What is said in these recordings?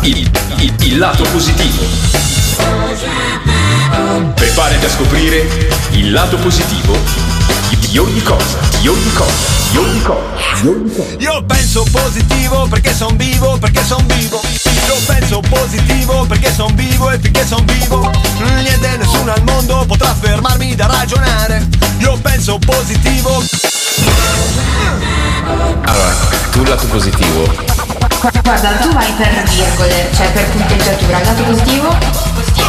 il lato positivo. Preparati a scoprire il lato positivo di ogni cosa, di ogni cosa, di ogni cosa, di ogni cosa. Io penso positivo perché son vivo, perché son vivo. Io penso positivo perché son vivo e finché son vivo niente, nessuno al mondo potrà fermarmi da ragionare. Io penso positivo. Allora, tu il lato positivo. Guarda, tu vai per virgole, cioè per punteggiatura. Il lato positivo.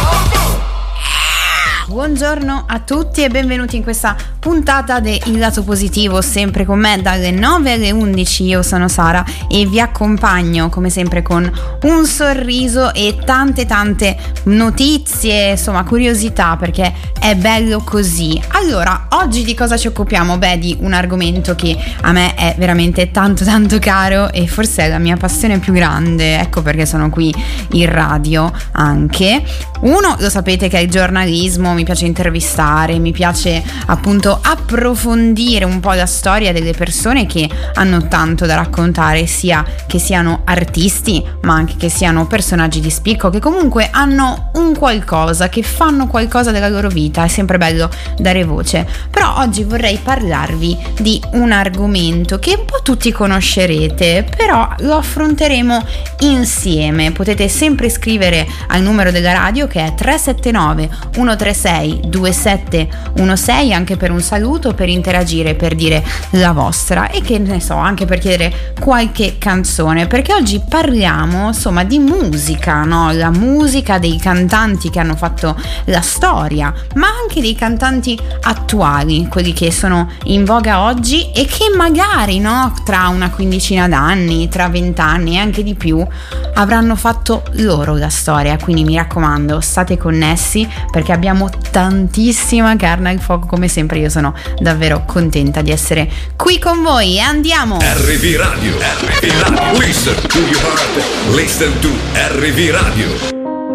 Buongiorno a tutti e benvenuti in questa puntata de Il Lato Positivo, sempre con me dalle 9 alle 11. Io sono Sara e vi accompagno come sempre con un sorriso e tante notizie, insomma curiosità, perché è bello così. Allora, oggi di cosa ci occupiamo? Beh, di un argomento che a me è veramente tanto caro e forse è la mia passione più grande, ecco perché sono qui in radio anche. Uno, lo sapete che è il giornalismo, mi piace intervistare, mi piace appunto approfondire un po' la storia delle persone che hanno tanto da raccontare, sia che siano artisti ma anche che siano personaggi di spicco, che comunque hanno un qualcosa, che fanno qualcosa della loro vita. È sempre bello dare voce. Però oggi vorrei parlarvi di un argomento che un po' tutti conoscerete, però lo affronteremo insieme. Potete sempre scrivere al numero della radio che è 379 136 2716 anche per un saluto, per interagire, per dire la vostra e che ne so, anche per chiedere qualche canzone, perché oggi parliamo insomma di musica, no? La musica dei cantanti che hanno fatto la storia, ma anche dei cantanti attuali, quelli che sono in voga oggi e che magari, no, tra una quindicina d'anni, tra 20 anni e anche di più avranno fatto loro la storia. Quindi mi raccomando, state connessi perché abbiamo tantissima carne al fuoco. Come sempre io sono davvero contenta di essere qui con voi e andiamo. RV Radio, listen to your heart, listen to RV Radio.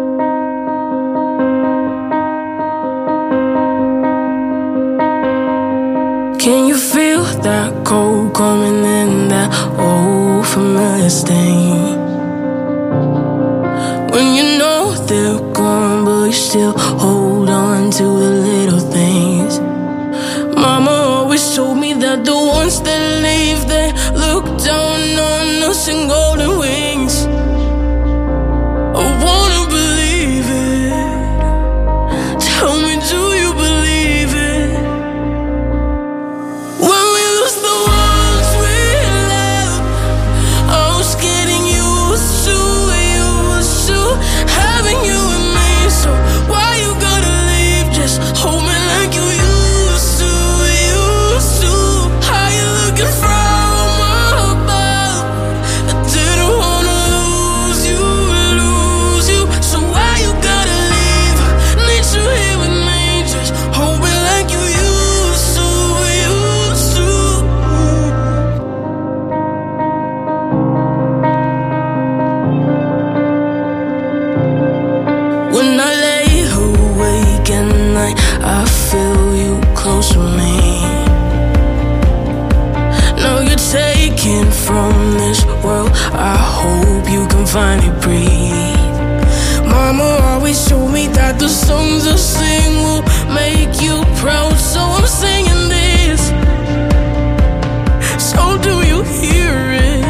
Can you feel that cold coming in, that old familiar stain? When you know they're gone, but you still hold on to the little things. Mama always told me that the ones that leave, they look down on us in golden wings. I wanna believe it. Tell me, do you believe it? When we lose the ones we love, I was getting used to having you and me. So why you gotta leave? Just hold me like you used to. How you looking from above? I didn't wanna lose you. So why you gotta leave? Need you here with me. Just hold me like you used to. When I lay awake at night, I feel you close to me. Now you're taken from this world, I hope you can finally breathe. Mama always told me that the songs I sing will make you proud, so I'm singing this. So do you hear it?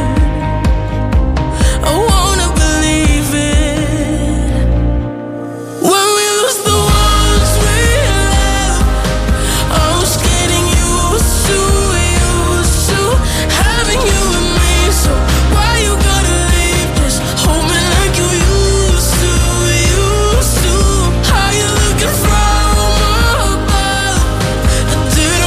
I wanna believe it. When we lose the ones we love, I was getting used to having you and me. So why you gotta leave? Just hold me like you used to. How you looking from above? I didn't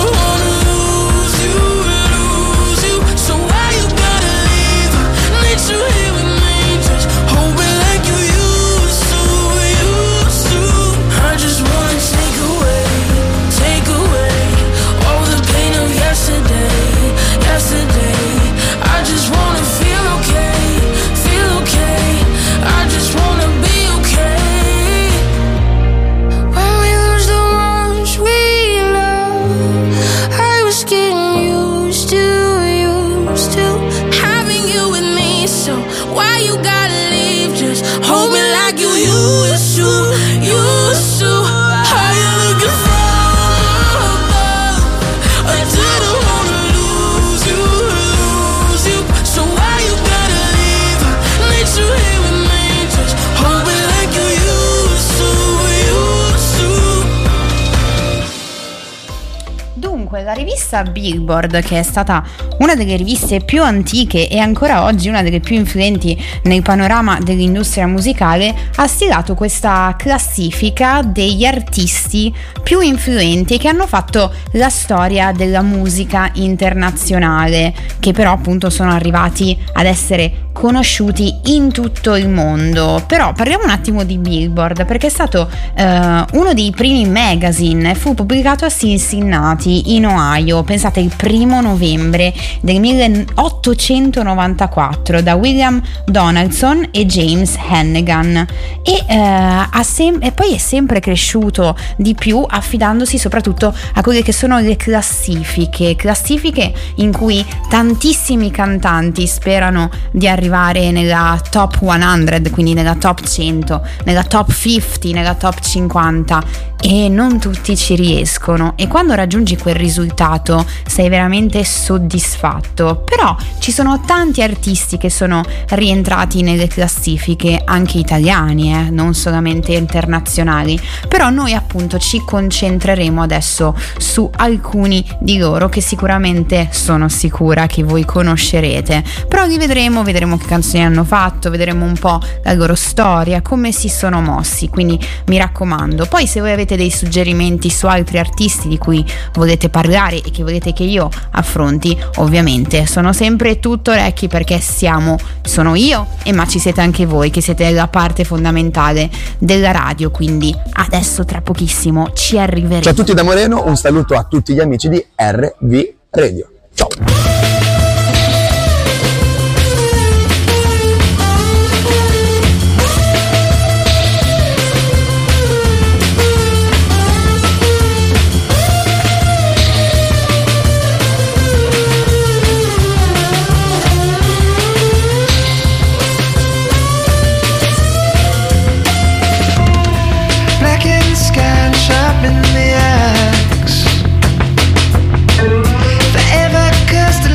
rivista Billboard, che è stata una delle riviste più antiche e ancora oggi una delle più influenti nel panorama dell'industria musicale, ha stilato questa classifica degli artisti più influenti che hanno fatto la storia della musica internazionale, che però appunto sono arrivati ad essere conosciuti in tutto il mondo. Però parliamo un attimo di Billboard, perché è stato uno dei primi magazine, fu pubblicato a Cincinnati in Ohio, pensate, il 1 novembre del 1894 da William Donaldson e James Hannigan, e poi è sempre cresciuto di più, affidandosi soprattutto a quelle che sono le classifiche in cui tantissimi cantanti sperano di arrivare nella top 100, quindi nella top 100, nella top 50, nella top 50, e non tutti ci riescono, e quando raggiungi quel risultato sei veramente soddisfatto. Però ci sono tanti artisti che sono rientrati nelle classifiche, anche italiani, non solamente internazionali, però noi appunto ci concentreremo adesso su alcuni di loro che sicuramente sono sicura che voi conoscerete, però li vedremo che canzoni hanno fatto, vedremo un po' la loro storia, come si sono mossi, quindi mi raccomando. Poi se voi avete dei suggerimenti su altri artisti di cui volete parlare e che volete che io affronti, ovviamente sono sempre tutto orecchi, perché sono io ma ci siete anche voi, che siete la parte fondamentale della radio, quindi adesso tra pochissimo ci arriveremo. Ciao a tutti da Moreno, un saluto a tutti gli amici di RV Radio. Ciao. In the axe, forever cursed.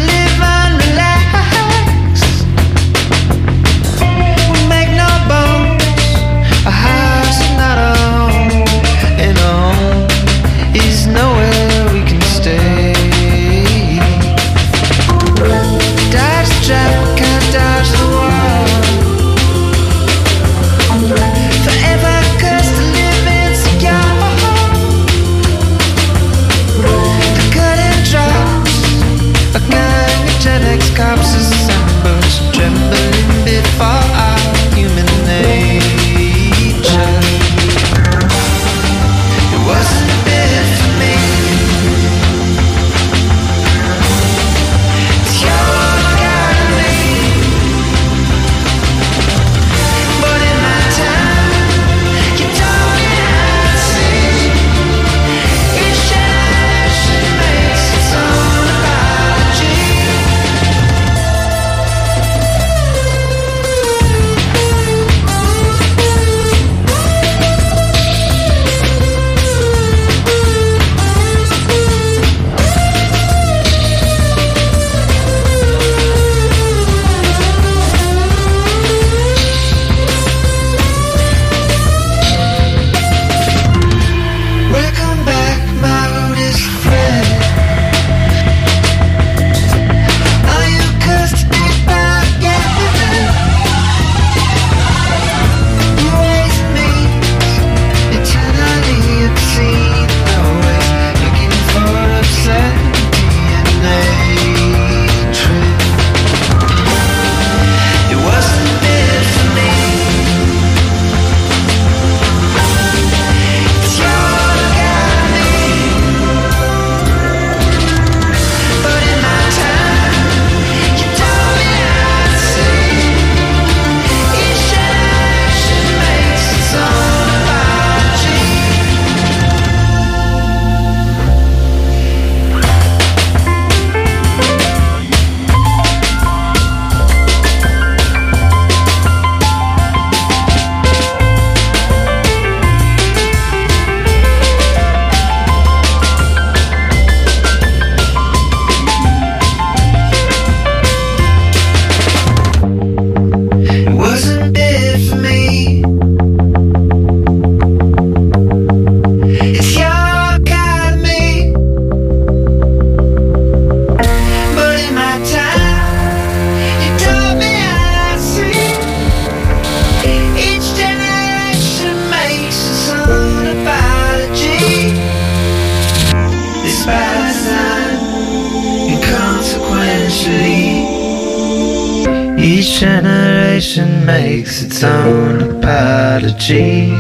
Each generation makes its own apology.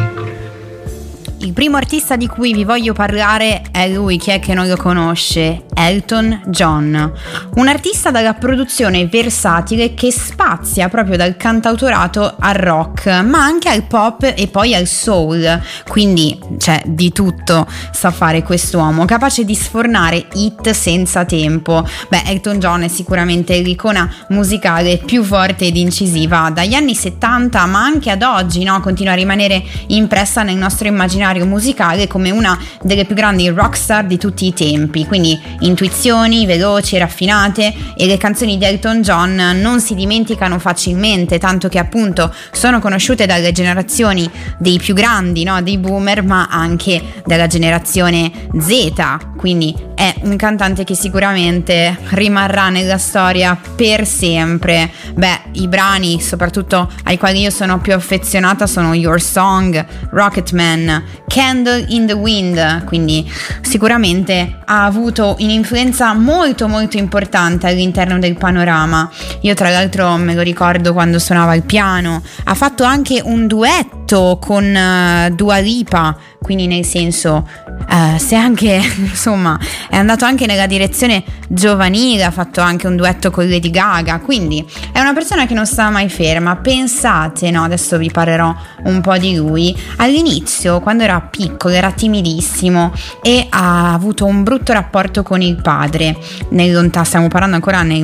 Il primo artista di cui vi voglio parlare è lui, chi è che non lo conosce? Elton John, un artista dalla produzione versatile che spazia proprio dal cantautorato al rock, ma anche al pop e poi al soul, quindi c'è di tutto sa fare quest'uomo, capace di sfornare hit senza tempo. Beh, Elton John è sicuramente l'icona musicale più forte ed incisiva dagli anni 70, ma anche ad oggi, no? Continua a rimanere impressa nel nostro immaginario musicale come una delle più grandi rockstar di tutti i tempi, quindi intuizioni veloci e raffinate, e le canzoni di Elton John non si dimenticano facilmente, tanto che appunto sono conosciute dalle generazioni dei più grandi, no? Dei boomer, ma anche dalla generazione Z, quindi è un cantante che sicuramente rimarrà nella storia per sempre. Beh, i brani soprattutto ai quali io sono più affezionata sono Your Song, Rocketman, Candle in the Wind, quindi sicuramente ha avuto un'influenza molto molto importante all'interno del panorama. Io tra l'altro me lo ricordo quando suonava il piano, ha fatto anche un duetto con Dua Lipa, quindi nel senso se anche insomma è andato anche nella direzione giovanile, ha fatto anche un duetto con Lady Gaga, quindi è una persona che non sta mai ferma. Pensate, no, adesso vi parlerò un po' di lui. All'inizio, quando era piccolo, era timidissimo e ha avuto un brutto rapporto con il padre stiamo parlando ancora nel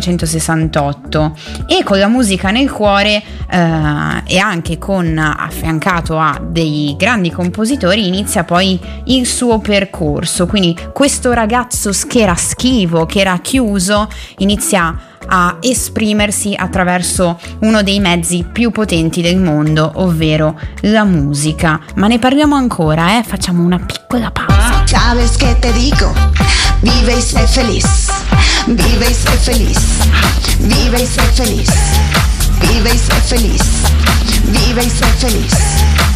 1968, e con la musica nel cuore e anche affiancato a dei grandi compositori inizia poi il suo percorso. Quindi questo ragazzo che era schivo, che era chiuso, inizia a esprimersi attraverso uno dei mezzi più potenti del mondo, ovvero la musica. Ma ne parliamo ancora, facciamo una piccola pausa. Sabes que te digo, vive y sé feliz, vive y sé feliz, vive y sé feliz, vive y sé feliz, vive y sé feliz.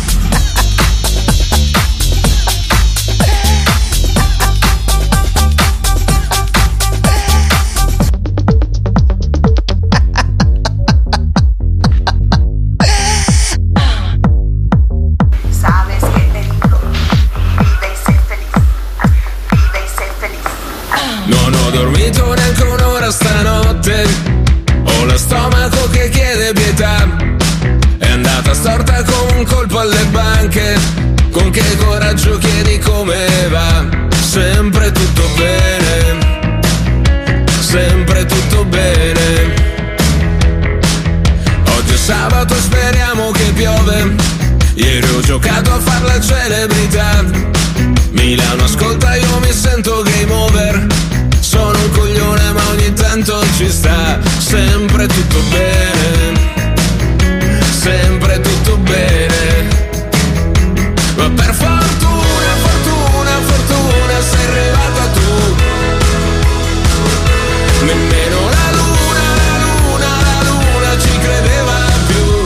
Stanotte ho lo stomaco che chiede pietà, è andata storta con un colpo alle banche, con che coraggio chiedi come va, sempre tutto bene, sempre tutto bene. Oggi è sabato, speriamo che piove, ieri ho giocato a far la celebrità, Milano ascolta, io mi sento game over. Sono un coglione ma ogni tanto ci sta, sempre tutto bene, sempre tutto bene. Ma per fortuna, fortuna, fortuna sei arrivata tu. Nemmeno la luna, la luna, la luna ci credeva più.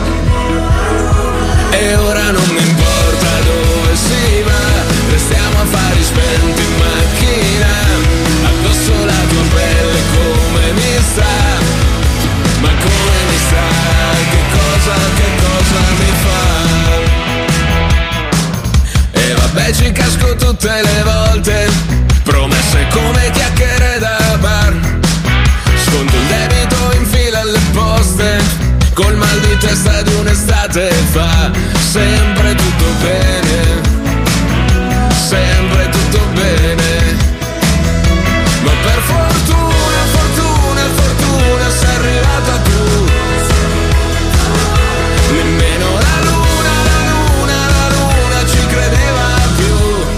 E ora non mi importa dove si va, restiamo a fari spenti in macchina. Addosso la tua pelle come mi sta, ma come mi sta, che cosa mi fa? E vabbè ci casco tutte le volte, promesse come chiacchiere da bar, sconto il debito in fila alle poste, col mal di testa di un'estate fa, sempre tutto bene, sempre tutto bene. Ma per fortuna, fortuna, fortuna sei arrivata tu. Nemmeno la luna, la luna, la luna ci credeva più.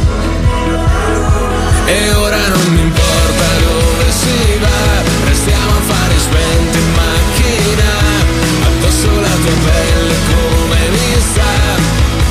E ora non mi importa dove si va, restiamo a fare spenti in macchina. Addosso la tua pelle come mi sta,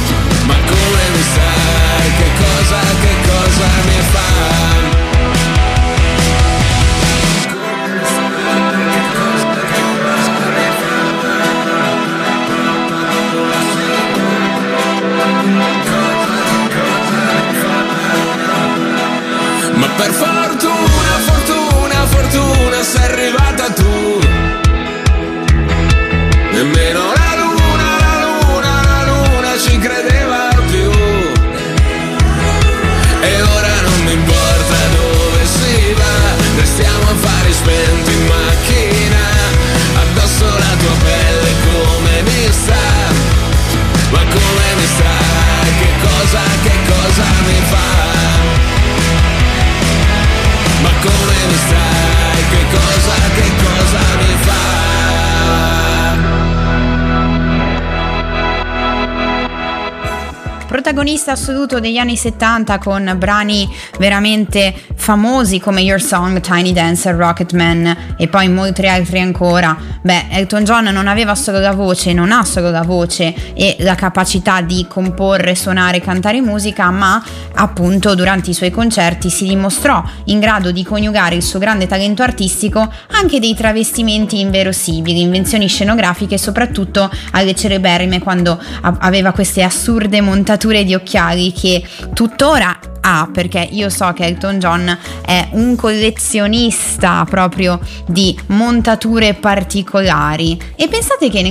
protagonista assoluto degli anni 70 con brani veramente famosi come Your Song, Tiny Dancer, Rocketman e poi molti altri ancora. Elton John non aveva solo la voce, non ha solo la voce e la capacità di comporre, suonare, cantare musica, ma appunto durante i suoi concerti si dimostrò in grado di coniugare il suo grande talento artistico anche dei travestimenti inverosimili, invenzioni scenografiche, soprattutto alle celeberrime quando aveva queste assurde montature di occhiali che tuttora ha, perché io so che Elton John è un collezionista proprio di montature particolari. E pensate che nel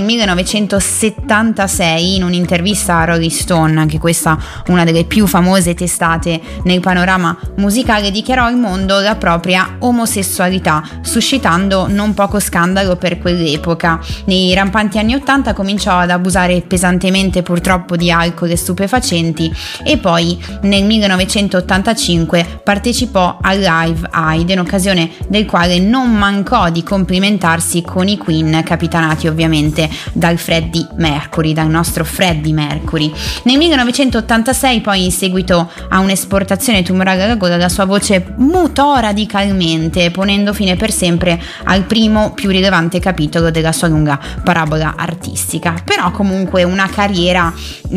1976 in un'intervista a Rolling Stone, anche questa una delle più famose testate nel panorama musicale, dichiarò al mondo la propria omosessualità, suscitando non poco scandalo per quell'epoca. Nei rampanti anni 80 cominciò ad abusare pesantemente purtroppo di alcol e stupefacenti e poi nel 1985 partecipò al Live Aid, in occasione del quale non mancò di complimentarsi con i Queen, capitanati ovviamente dal nostro Freddie Mercury. Nel 1986 poi, in seguito a un'esportazione tumorale alla gola, la sua voce mutò radicalmente, ponendo fine per sempre al primo più rilevante capitolo della sua lunga parabola artistica. Però comunque una carriera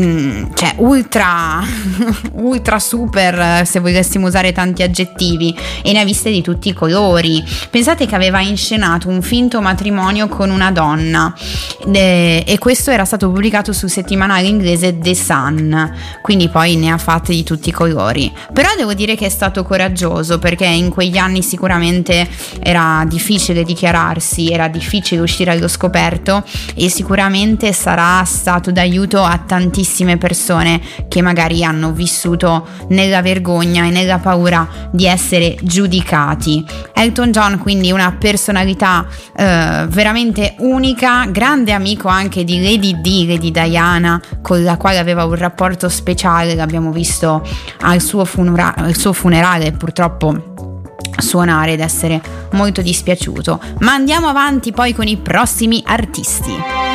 ultra super, se volessimo usare tanti aggettivi, e ne ha viste di tutti i colori. Pensate che aveva inscenato un finto matrimonio con una donna e questo era stato pubblicato sul settimanale inglese The Sun, quindi poi ne ha fatte di tutti i colori. Però devo dire che è stato coraggioso, perché in quegli anni sicuramente era difficile dichiararsi, era difficile uscire allo scoperto e sicuramente sarà stato d'aiuto a tantissime persone che magari hanno vissuto nella vergogna e nella paura di essere giudicati. Elton John quindi una personalità veramente unica, grande amico anche di Lady Diana, con la quale aveva un rapporto speciale. L'abbiamo visto al suo funerale purtroppo suonare ed essere molto dispiaciuto. Ma andiamo avanti poi con i prossimi artisti.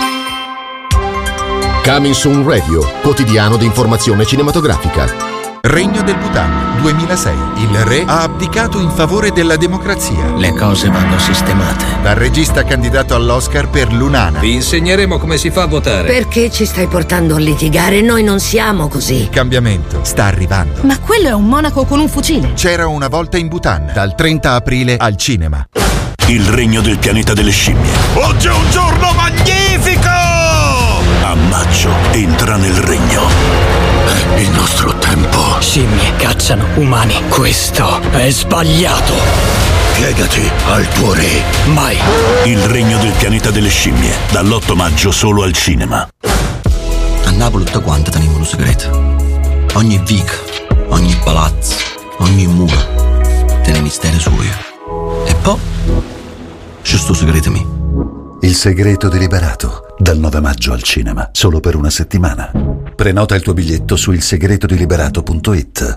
Coming Soon Radio, quotidiano di informazione cinematografica. Regno del Bhutan, 2006. Il re ha abdicato in favore della democrazia. Le cose vanno sistemate. Dal regista candidato all'Oscar per Lunana. Vi insegneremo come si fa a votare. Perché ci stai portando a litigare? Noi non siamo così. Il cambiamento sta arrivando. Ma quello è un monaco con un fucile. C'era una volta in Bhutan, dal 30 aprile al cinema. Il regno del pianeta delle scimmie. Oggi è un giorno magnifico! A maggio entra nel regno. È il nostro tempo. Scimmie cacciano umani. Questo è sbagliato. Piegati al tuo re. Mai. Il regno del pianeta delle scimmie. Dall'8 maggio solo al cinema. A Napoli tutto quanto tenevo un segreto. Ogni vica, ogni palazzo, ogni muro tiene mistero suo. E poi c'è sto segreto mio. Il segreto deliberato, dal 9 maggio al cinema, solo per una settimana. Prenota il tuo biglietto su ilsegretodiliberato.it.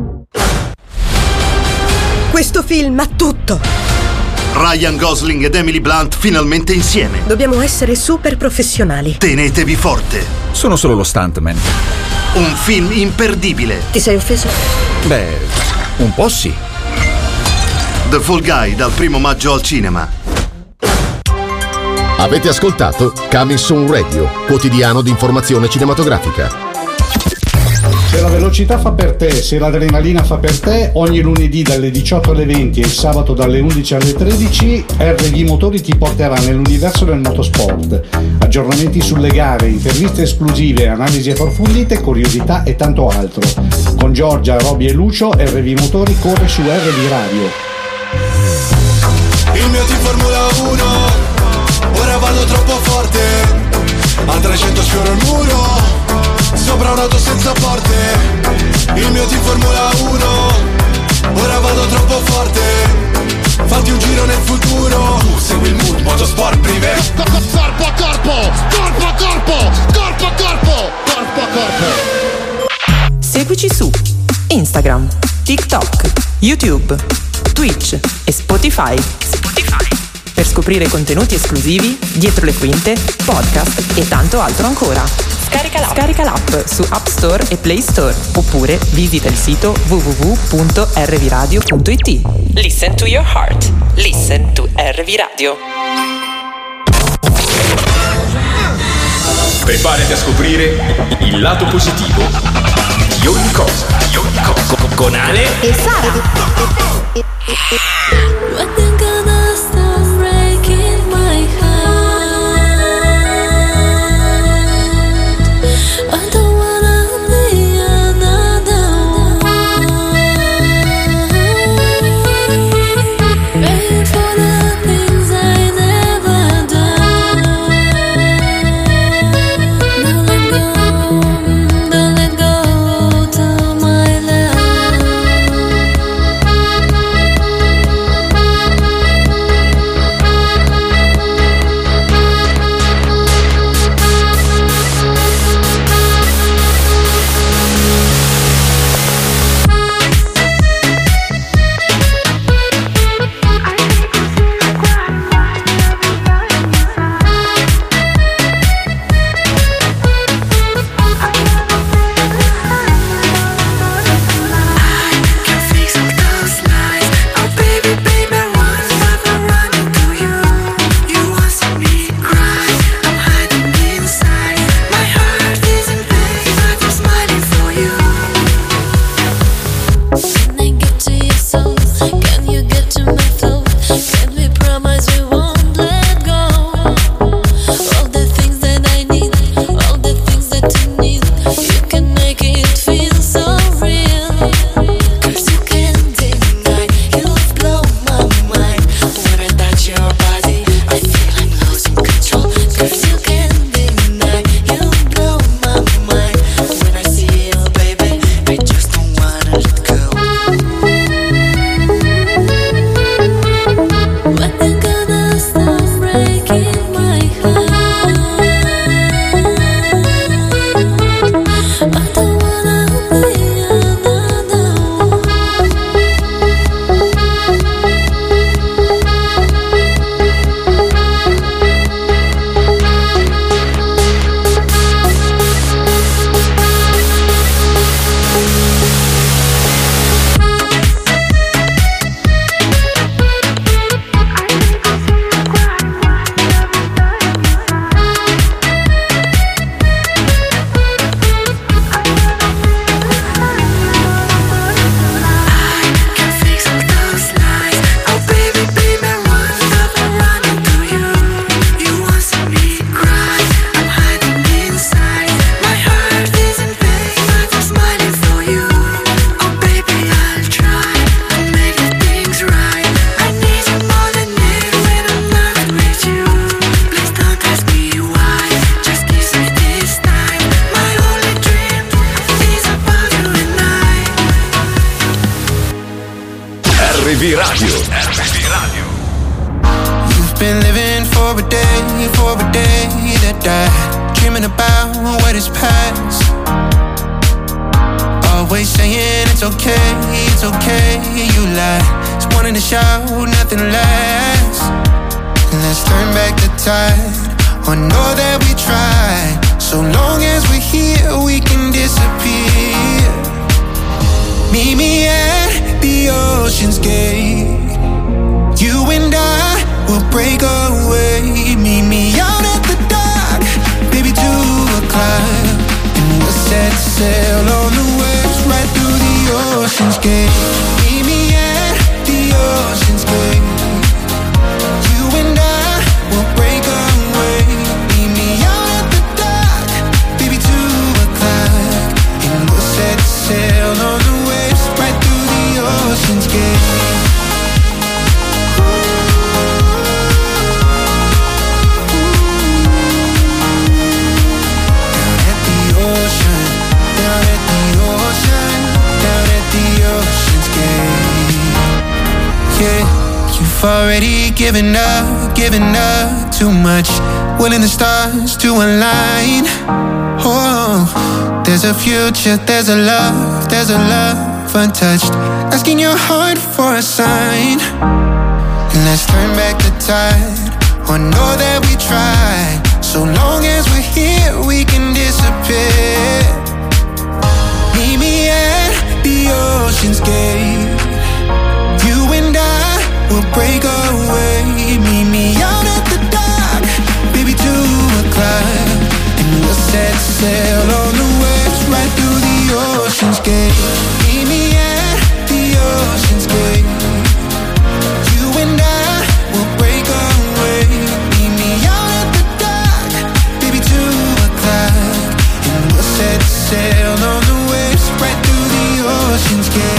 Questo film ha tutto. Ryan Gosling ed Emily Blunt finalmente insieme. Dobbiamo essere super professionali. Tenetevi forte. Sono solo lo stuntman. Un film imperdibile. Ti sei offeso? Beh, un po' sì. The Fall Guy, dal 1 maggio al cinema. Avete ascoltato Coming Soon Radio, quotidiano di informazione cinematografica. Se la velocità fa per te, se l'adrenalina fa per te, ogni lunedì dalle 18 alle 20 e il sabato dalle 11 alle 13 RV Motori ti porterà nell'universo del motorsport. Aggiornamenti sulle gare, interviste esclusive, analisi approfondite, curiosità e tanto altro. Con Giorgia, Roby e Lucio, RV Motori corre su RV Radio. Il mio team Formula 1, ora vado troppo forte, a 300 sfioro il muro, sopra un'auto senza porte. Il mio team Formula 1, ora vado troppo forte, fatti un giro nel futuro. Tu segui il mood, motorsport privé. Corpo a corpo, corpo a corpo, corpo a corpo, corpo a corpo. Seguici su Instagram, TikTok, YouTube, Twitch e Spotify. Per scoprire contenuti esclusivi, dietro le quinte, podcast e tanto altro ancora. Scarica l'app su App Store e Play Store oppure visita il sito www.rvradio.it. Listen to your heart. Listen to RV Radio. Preparati a scoprire il lato positivo di ogni cosa. Con Ale e Sara. Already giving up too much, willing the stars to align. Oh, there's a future, there's a love untouched, asking your heart for a sign. Let's turn back the tide, or know that we tried. So long as we're here, we can disappear. yeah. Meet me at the Ocean's Gate. You and I will break away. Meet me out at the dock, baby, 2 o'clock. And we'll set sail on the waves right through the Ocean's Gate. Meet me at the Ocean's Gate. You and I will break away. Meet me out at the dock, baby, 2 o'clock. And we'll set sail on the waves right through the Ocean's Gate.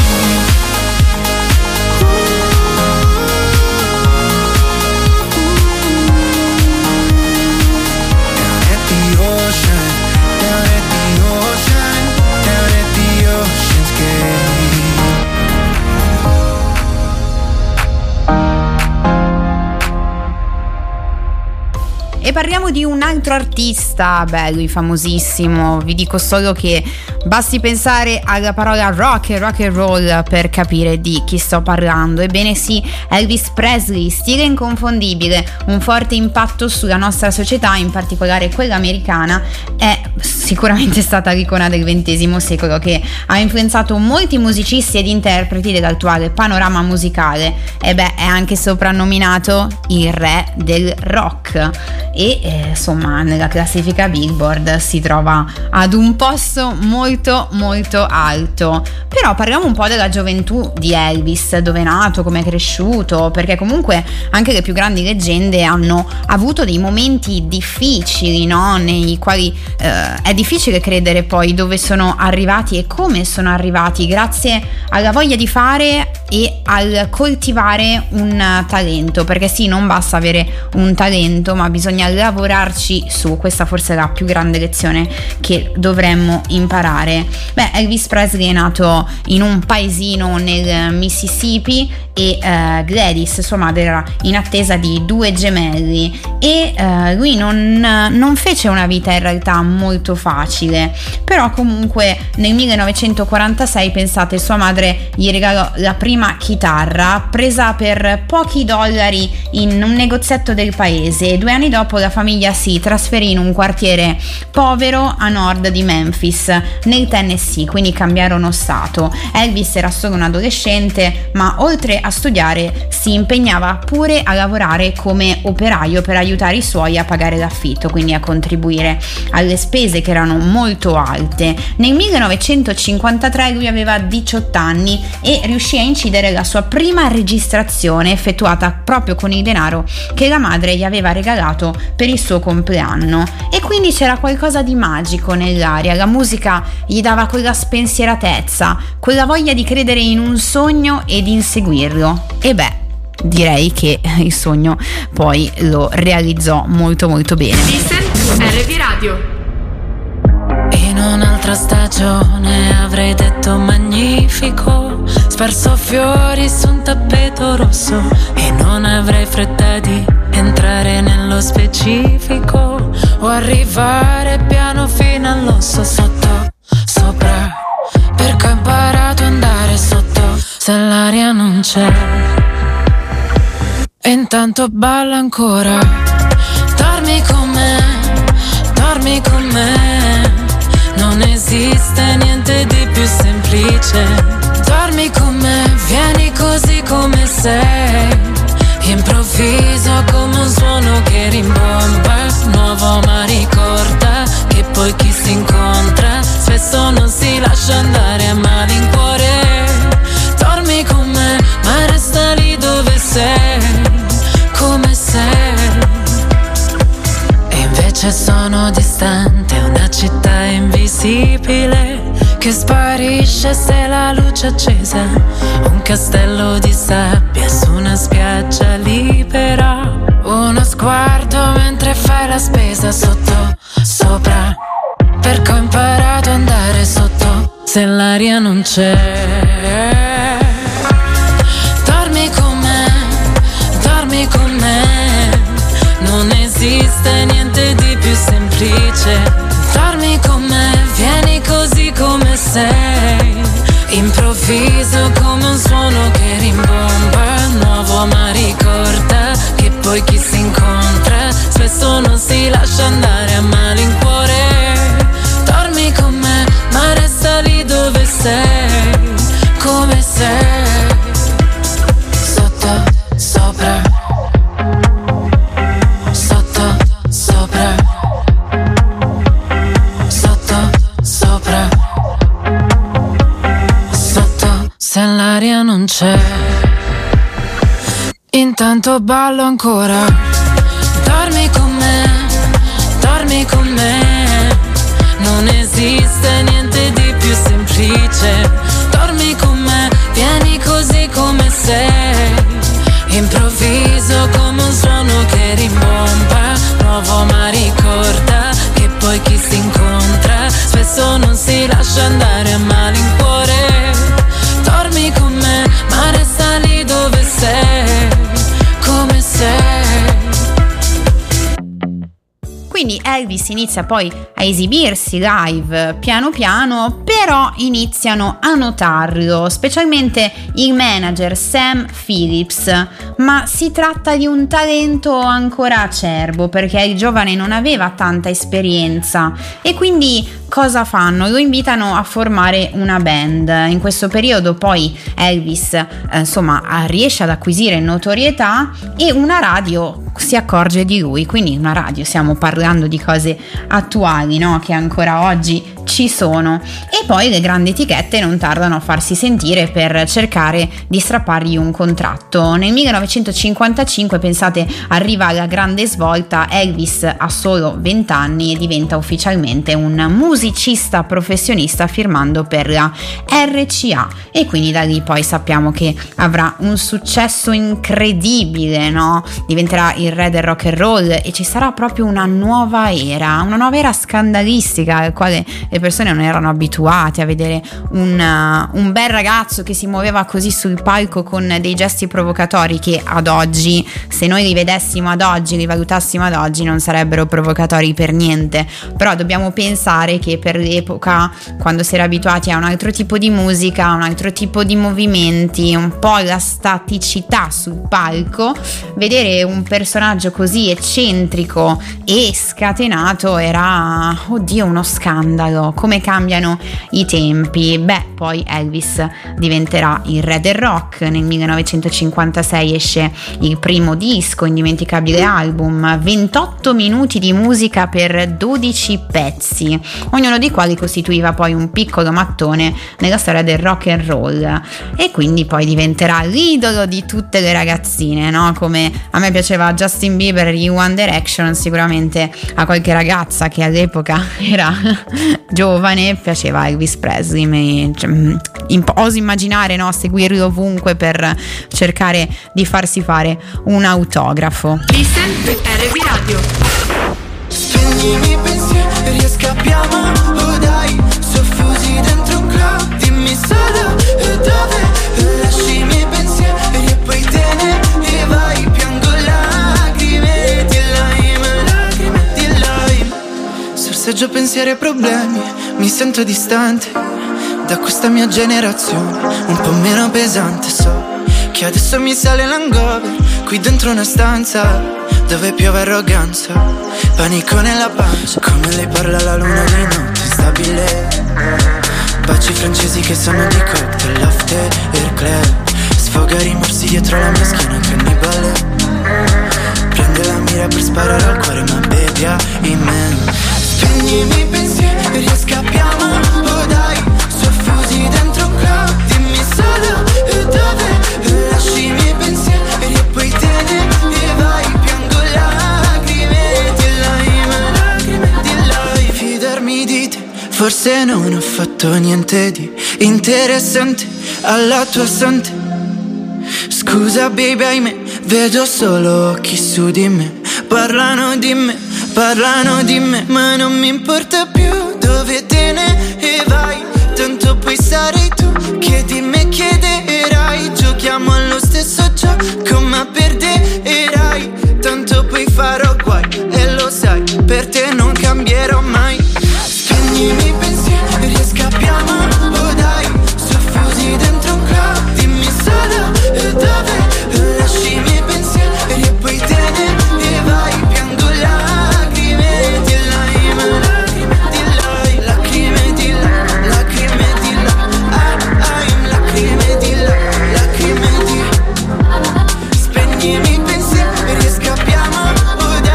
E parliamo di un altro artista, beh, lui famosissimo. Vi dico solo che basti pensare alla parola rock e rock and roll per capire di chi sto parlando. Ebbene sì, Elvis Presley, stile inconfondibile, un forte impatto sulla nostra società, in particolare quella americana. È sicuramente stata l'icona del XX secolo che ha influenzato molti musicisti ed interpreti dell'attuale panorama musicale. E beh, è anche soprannominato il re del rock. E insomma, nella classifica Billboard si trova ad un posto molto molto alto. Però parliamo un po' della gioventù di Elvis, dove è nato, come è cresciuto, perché comunque anche le più grandi leggende hanno avuto dei momenti difficili, no? Nei quali è difficile credere poi dove sono arrivati e come sono arrivati, grazie alla voglia di fare e al coltivare un talento, perché sì, non basta avere un talento, ma bisogna lavorarci su. Questa forse è la più grande lezione che dovremmo imparare. Beh, Elvis Presley è nato in un paesino nel Mississippi e Gladys, sua madre, era in attesa di 2 gemelli e lui non fece una vita in realtà molto facile, però comunque nel 1946, pensate, sua madre gli regalò la prima chitarra presa per pochi dollari in un negozietto del paese, e 2 anni dopo la famiglia si trasferì in un quartiere povero a nord di Memphis, nel Tennessee, quindi cambiarono stato. Elvis era solo un adolescente, ma oltre a studiare si impegnava pure a lavorare come operaio per aiutare i suoi a pagare l'affitto, quindi a contribuire alle spese che erano molto alte. Nel 1953 lui aveva 18 anni e riuscì a incidere la sua prima registrazione, effettuata proprio con il denaro che la madre gli aveva regalato per il suo compleanno. E quindi c'era qualcosa di magico nell'aria, la musica gli dava quella spensieratezza, quella voglia di credere in un sogno e di inseguirlo. E beh, direi che il sogno poi lo realizzò molto molto bene. Listen RB Radio. In un'altra stagione avrei detto magnifico, sparso fiori su un tappeto rosso, e non avrei fretta di entrare nello specifico o arrivare piano fino all'osso, sotto, sopra, perché ho imparato ad andare sotto se l'aria non c'è. E intanto balla ancora, dormi con me, dormi con me. Non esiste niente di più semplice. Dormi con me, vieni così come sei. Improvviso come un suono che rimbomba, nuovo ma ricorda che poi chi si incontra spesso non si lascia andare a malincuore. Dormi con me, ma resta lì dove sei, come sei. E invece sono distante, una città invisibile che sparisce se la luce è accesa. Un castello di sabbia su una spiaggia libera. Uno sguardo mentre fai la spesa, sotto, sopra, perché ho imparato ad andare sotto se l'aria non c'è. Dormi con me, dormi con me. Non esiste niente di più semplice. Dormi con me, vieni così come sei. Improvviso come un suono che rimbomba, nuovo ma ricorda che poi chi si incontra spesso non si lascia andare a malincuore. intanto ballo ancora. Dormi con me, non esiste niente di più semplice. Dormi con me, vieni così come sei, improvviso come un suono che rimbomba, nuovo ma ricorda che poi chi si incontra spesso non si lascia andare a malincuore. Dormi con me, ma resta lì dove sei, come sei. Quindi Elvis inizia poi a esibirsi live piano piano, però iniziano a notarlo, specialmente il manager Sam Phillips, ma si tratta di un talento ancora acerbo perché il giovane non aveva tanta esperienza e quindi cosa fanno? Lo invitano a formare una band. In questo periodo poi Elvis riesce ad acquisire notorietà e una radio si accorge di lui, quindi una radio, stiamo parlando di cose attuali, no? Che ancora oggi ci sono, e poi le grandi etichette non tardano a farsi sentire per cercare di strappargli un contratto. Nel 1955, pensate, arriva la grande svolta. Elvis ha solo 20 anni e diventa ufficialmente un musicista professionista firmando per la RCA, e quindi da lì poi sappiamo che avrà un successo incredibile, no? Diventerà il re del rock and roll e ci sarà proprio una nuova era scandalistica al quale le persone non erano abituate a vedere un bel ragazzo che si muoveva così sul palco con dei gesti provocatori che ad oggi, se noi li vedessimo ad oggi, li valutassimo ad oggi, non sarebbero provocatori per niente. Però dobbiamo pensare che per l'epoca, quando si era abituati a un altro tipo di musica, un altro tipo di movimenti, un po' la staticità sul palco, vedere un personaggio così eccentrico e scatenato era, oddio, uno scandalo. Come cambiano i tempi. Poi Elvis diventerà il re del rock. Nel 1956 esce il primo disco, indimenticabile album, 28 minuti di musica per 12 pezzi, ognuno dei quali costituiva poi un piccolo mattone nella storia del rock and roll, e quindi poi diventerà l'idolo di tutte le ragazzine, no? Come a me piaceva Justin Bieber e One Direction, sicuramente a qualche ragazza che all'epoca era giovane piaceva Elvis Presley. Oso immaginare, no? Seguirlo ovunque per cercare di farsi fare un autografo. Listen RB Radio. Spegni i miei pensieri e scappiamo, oh dai, soffusi dentro un club. Dimmi solo dove lasci i miei pensieri e poi te ne vai. Piango lacrime di lime. Sorseggio pensieri e problemi, mi sento distante da questa mia generazione, un po' meno pesante. So che adesso mi sale l'hangover qui dentro una stanza dove piove arroganza, panico nella pancia. Come lei parla la luna di notte instabile, baci francesi che sanno di cocktail, after e club, sfoga rimorsi dietro la mia schiena cannibale, prende la mira per sparare al cuore ma bebbia in me. Spegni i miei pensieri e scappiamo, oh dai, soffusi dentro un club. Dimmi solo dove lasci i miei pensieri e poi te ne vai. Piango lacrime di lime. Fidarmi di te, forse non ho fatto niente di interessante alla tua sante. Scusa baby, ahimè, vedo solo occhi su di me. Parlano di me, ma non mi importa più dove te ne vai. Tanto poi sarai tu che di me chiederai. Giochiamo allo stesso gioco ma perderai. Tanto poi farò guai e lo sai, per te non cambierò mai. Spegni i miei pensieri e scappiamo, oh dai, soffusi dentro un club. Dimmi solo dove lasci i miei pensieri e poi te ne vai. Piango lacrime di lime. Lacrime di lime, lacrime di lime, lacrime di lime. Spegni i miei pensieri e scappiamo, oh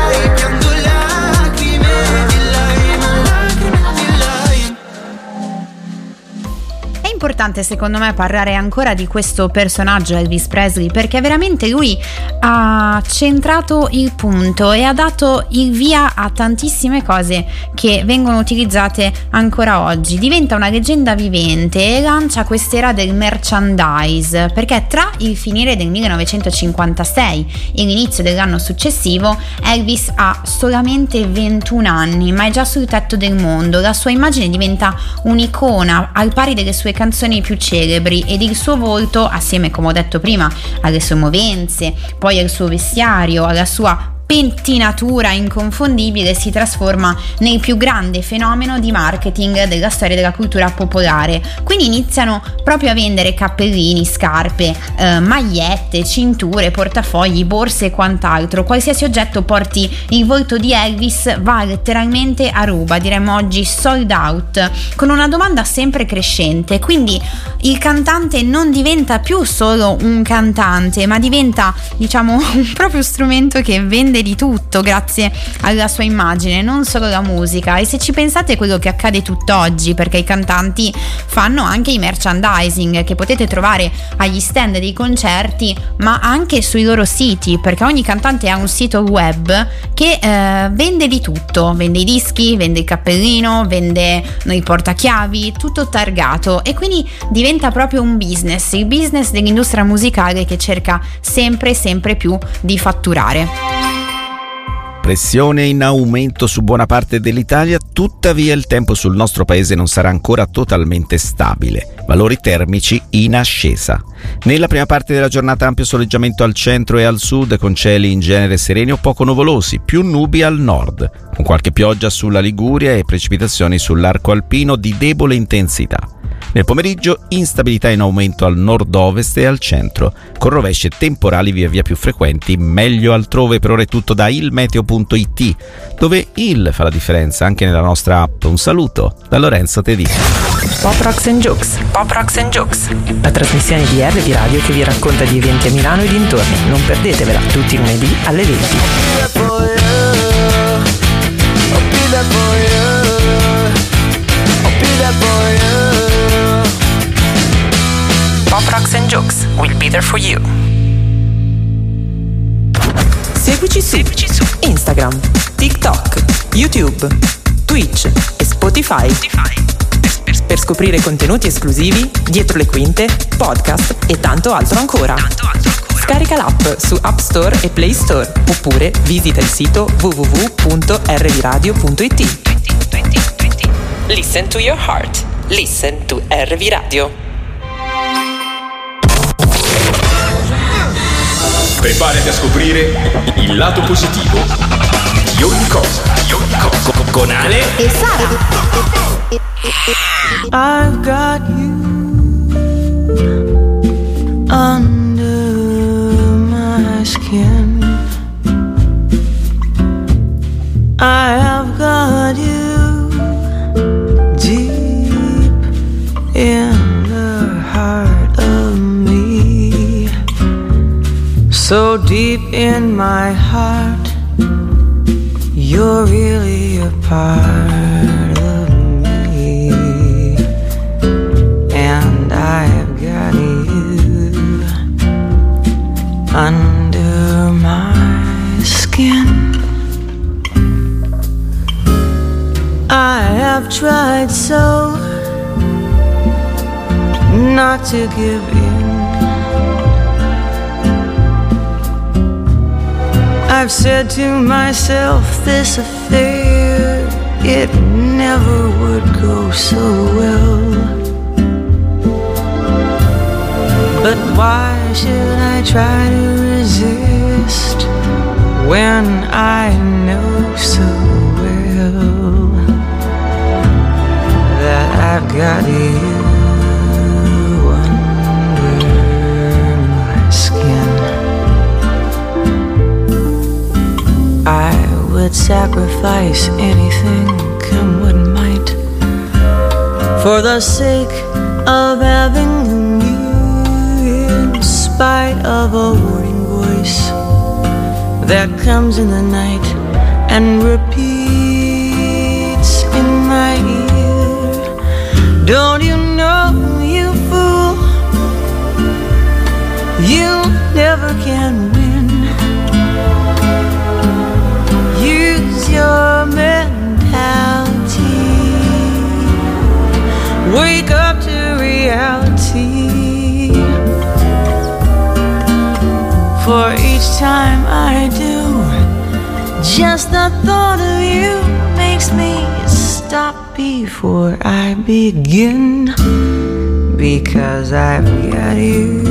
importante secondo me parlare ancora di questo personaggio Elvis Presley, perché veramente lui ha centrato il punto e ha dato il via a tantissime cose che vengono utilizzate ancora oggi. Diventa una leggenda vivente e lancia quest'era del merchandise, perché tra il finire del 1956 e l'inizio dell'anno successivo Elvis ha solamente 21 anni, ma è già sul tetto del mondo. La sua immagine diventa un'icona al pari delle sue canzoni più celebri ed il suo volto, assieme, come ho detto prima, alle sue movenze, poi al suo vestiario, alla sua pettinatura inconfondibile, si trasforma nel più grande fenomeno di marketing della storia della cultura popolare. Quindi iniziano proprio a vendere cappellini, scarpe, magliette, cinture, portafogli, borse e quant'altro. Qualsiasi oggetto porti il volto di Elvis va letteralmente a ruba, diremmo oggi sold out, con una domanda sempre crescente. Quindi il cantante non diventa più solo un cantante, ma diventa, diciamo, un proprio strumento che vende di tutto grazie alla sua immagine, non solo la musica. E se ci pensate è quello che accade tutt'oggi, perché i cantanti fanno anche i merchandising che potete trovare agli stand dei concerti, ma anche sui loro siti, perché ogni cantante ha un sito web che vende di tutto, vende i dischi, vende il cappellino, vende il portachiavi, tutto targato, e quindi diventa proprio un business, il business dell'industria musicale che cerca sempre più di fatturare. Pressione in aumento su buona parte dell'Italia, tuttavia il tempo sul nostro paese non sarà ancora totalmente stabile. Valori termici in ascesa. Nella prima parte della giornata ampio soleggiamento al centro e al sud, con cieli in genere sereni o poco nuvolosi, più nubi al nord, con qualche pioggia sulla Liguria e precipitazioni sull'arco alpino di debole intensità. Nel pomeriggio instabilità in aumento al nord-ovest e al centro, con rovesce temporali via via più frequenti, meglio altrove. Per ora è tutto da ilmeteo.it, dove il fa la differenza anche nella nostra app. Un saluto da Lorenzo Tedeschi. Pop Rocks and Jokes, Pop Rocks and Jokes, la trasmissione di RV Radio che vi racconta di eventi a Milano e dintorni. Non perdetevela, tutti i lunedì alle 20. Pop Rocks and Jokes, we'll be there for you. Seguici su Instagram, TikTok, YouTube, Twitch e Spotify per scoprire contenuti esclusivi, dietro le quinte, podcast e tanto altro ancora. Scarica l'app su App Store e Play Store oppure visita il sito www.rvradio.it. Listen to your heart. Listen to RV Radio. Preparati a scoprire il lato positivo di ogni cosa. Con Ale e Sara. I've got you under my skin. I have got you deep in the heart of me. So deep in my heart, you're really a part of me. And I've got you under my skin. I have tried so not to give in. I've said to myself, this affair, it never would go so well. But why should I try to resist when I know so well that I've got you under my skin? I would sacrifice anything, come what might, for the sake of having you, in spite of a warning voice that comes in the night and repeats in my ear. Don't you know, you fool? never can win. Use your mentality. Wake up to reality. For each time I do, just the thought of you makes me stop before I begin. Because I've got you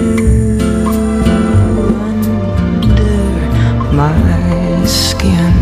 under my skin.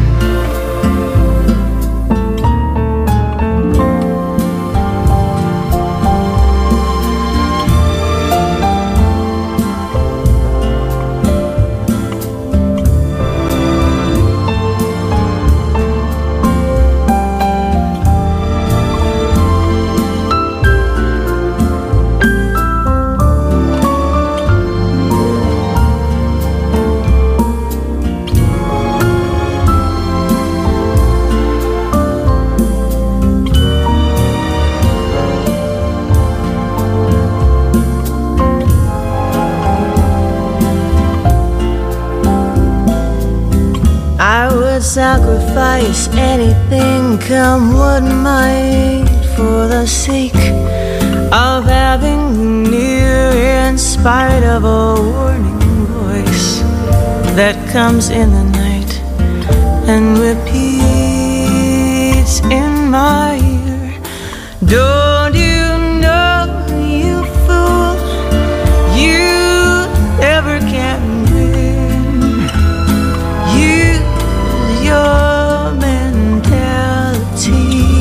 Sacrifice anything, come what might, for the sake of having you near, in spite of a warning voice that comes in the night and repeats in my ear. Don't you know, you fool, you never can win. You your mentality.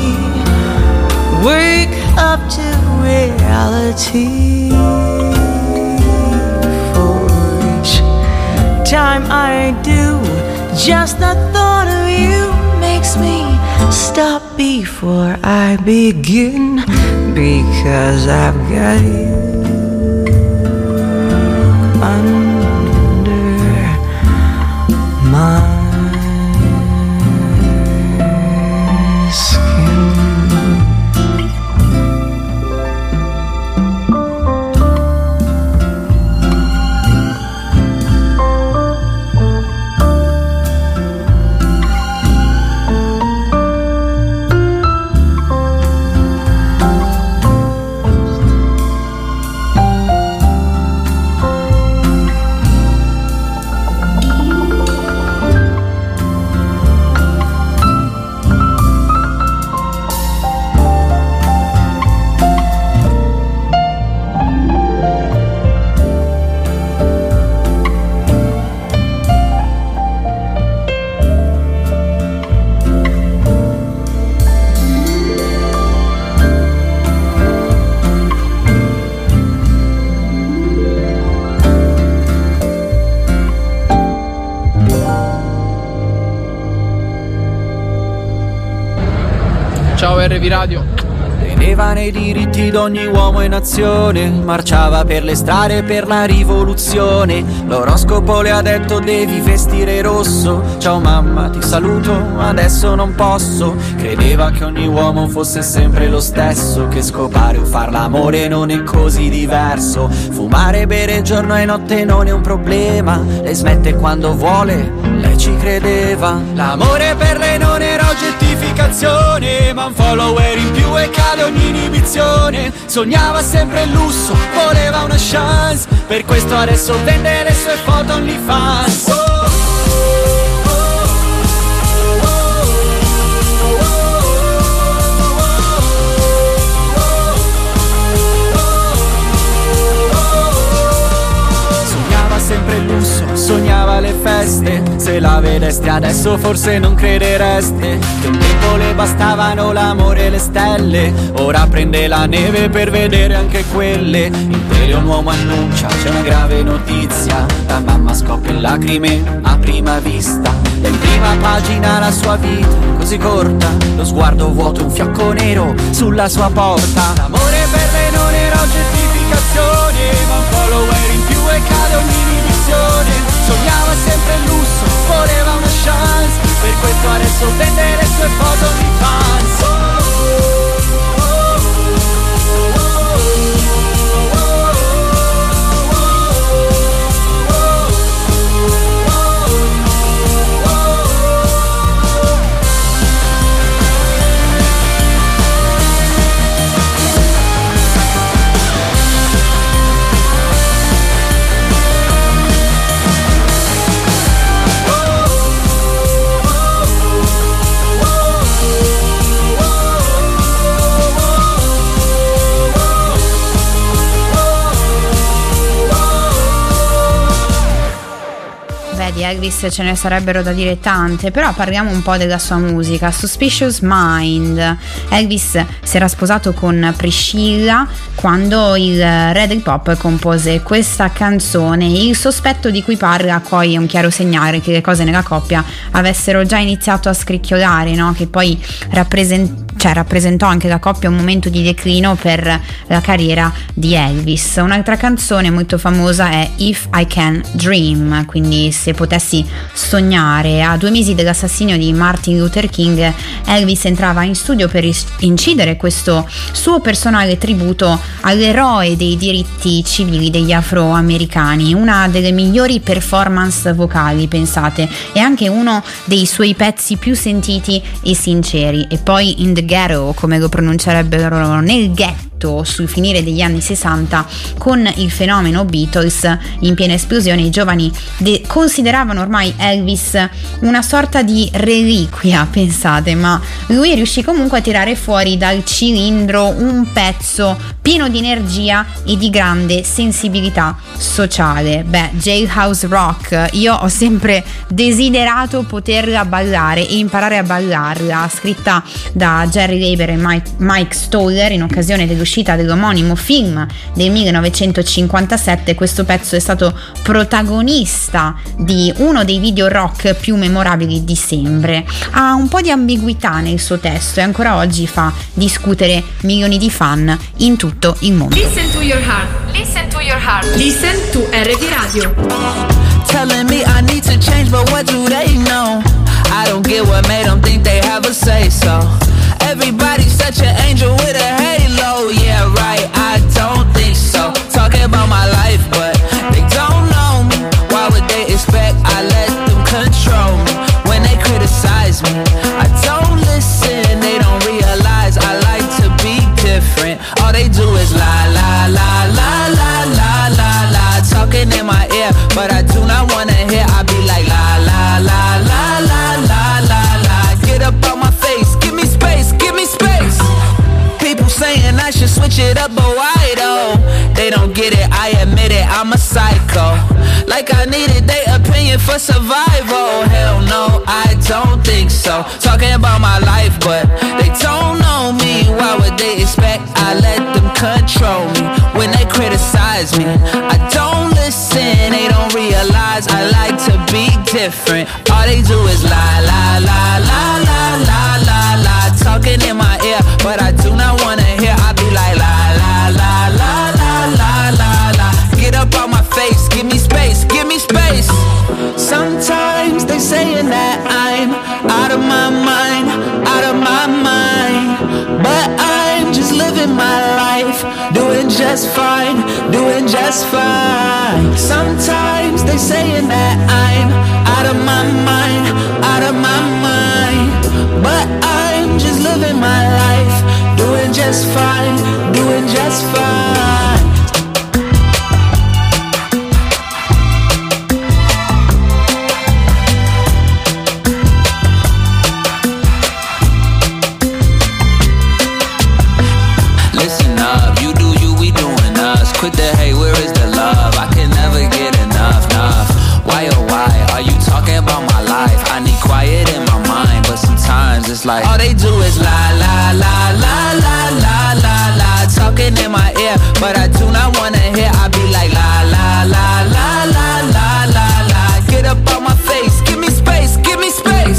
Wake up to reality. For each time I do, just the thought of you makes me stop before I begin. Because I've got you under my Ciao RV Radio. Teneva nei diritti d'ogni uomo e nazione, marciava per le strade per la rivoluzione. L'oroscopo le ha detto devi vestire rosso. Ciao mamma, ti saluto, adesso non posso. Credeva che ogni uomo fosse sempre lo stesso, che scopare o far l'amore non è così diverso. Fumare e bere giorno e notte non è un problema, lei smette quando vuole, lei ci credeva. L'amore per lei non era oggettificazione, ma un follower in più e cade ogni inibizione. Sognava sempre il lusso, voleva una chance, per questo adesso vende le sue foto OnlyFans. Sempre il lusso, sognava le feste. Se la vedeste adesso forse non credereste che un tempo le bastavano l'amore e le stelle. Ora prende la neve per vedere anche quelle. Impero un uomo annuncia, c'è una grave notizia. La mamma scoppia in lacrime a prima vista. Da in prima pagina la sua vita così corta, lo sguardo vuoto, un fiocco nero sulla sua porta. L'amore per lei non era oggettificazione, ma un follower in più e cade ogni inibizione. Sognava sempre il lusso, voleva una chance, per questo adesso vende le sue foto OnlyFans. Elvis ce ne sarebbero da dire tante, però parliamo un po' della sua musica. Suspicious Mind. Elvis si era sposato con Priscilla quando il re del pop compose questa canzone. Il sospetto di cui parla poi è un chiaro segnale che le cose nella coppia avessero già iniziato a scricchiolare, no? Che poi rappresentò anche la coppia un momento di declino per la carriera di Elvis. Un'altra canzone molto famosa è If I Can Dream, quindi se potessi sognare. A 2 mesi dell'assassinio di Martin Luther King, Elvis entrava in studio per incidere questo suo personale tributo all'eroe dei diritti civili degli afroamericani, una delle migliori performance vocali, pensate, e anche uno dei suoi pezzi più sentiti e sinceri. E poi In the Ghetto, come lo pronuncerebbero nel ghetto, sul finire degli anni 60, con il fenomeno Beatles in piena esplosione, i giovani consideravano ormai Elvis una sorta di reliquia, pensate, ma lui riuscì comunque a tirare fuori dal cilindro un pezzo pieno di energia e di grande sensibilità sociale. Jailhouse Rock, io ho sempre desiderato poterla ballare e imparare a ballarla, scritta da Jerry Leiber e Mike Stoller in occasione dell'uscita dell'omonimo film del 1957. Questo pezzo è stato protagonista di uno dei video rock più memorabili di sempre. Ha un po' di ambiguità nel suo testo e ancora oggi fa discutere milioni di fan in tutto il mondo. Listen to your heart. Listen to your heart. Listen to RD Radio. Telling me I need to change, but what do they know? I don't get what made them think they have a say so. Everybody's such an angel with a halo. Yeah, right, I don't think so. Talking about my life, but they don't know me. Why would they expect I let them control me? When they criticize me, I don't listen. They don't realize I like to be different. All they do is lie, lie, lie, lie, lie, lie, lie, lie. Talking in my ear, but I do not wanna hear. I be like la, la, la, la, la, la, la, la. Get up on my face, give me space, give me space. People saying I should switch it up, but why though? They don't get it, I admit it, I'm a psycho. Like I needed their opinion for survival. Hell no, I don't think so. Talking about my life, but they don't know me. Why would they expect I let them control me? When they criticize me, I don't listen. They don't realize I like to be different. All they do is lie, lie, lie, lie, lie, lie, lie, lie. Talking in my ear, but I do not wanna hear. I be like la, la, la, la, la, la, la, la. Get up on my face, give me space, give me space. Sometimes they saying that I'm out of my mind, out of my mind. But I'm just living my life, doing just fine, doing just fine. Sometimes they saying that I'm out of my mind, out of my mind. But I'm just living my life, doing just fine, doing just fine. Quit the hate, where is the love? I can never get enough, enough. Why oh why are you talking about my life? I need quiet in my mind, but sometimes it's like all they do is lie, lie, lie, lie, lie, lie, lie, lie. Talking in my ear, but I do not wanna hear. I be like la, la, la, la, la, la, la, la. Get up on my face, give me space, give me space.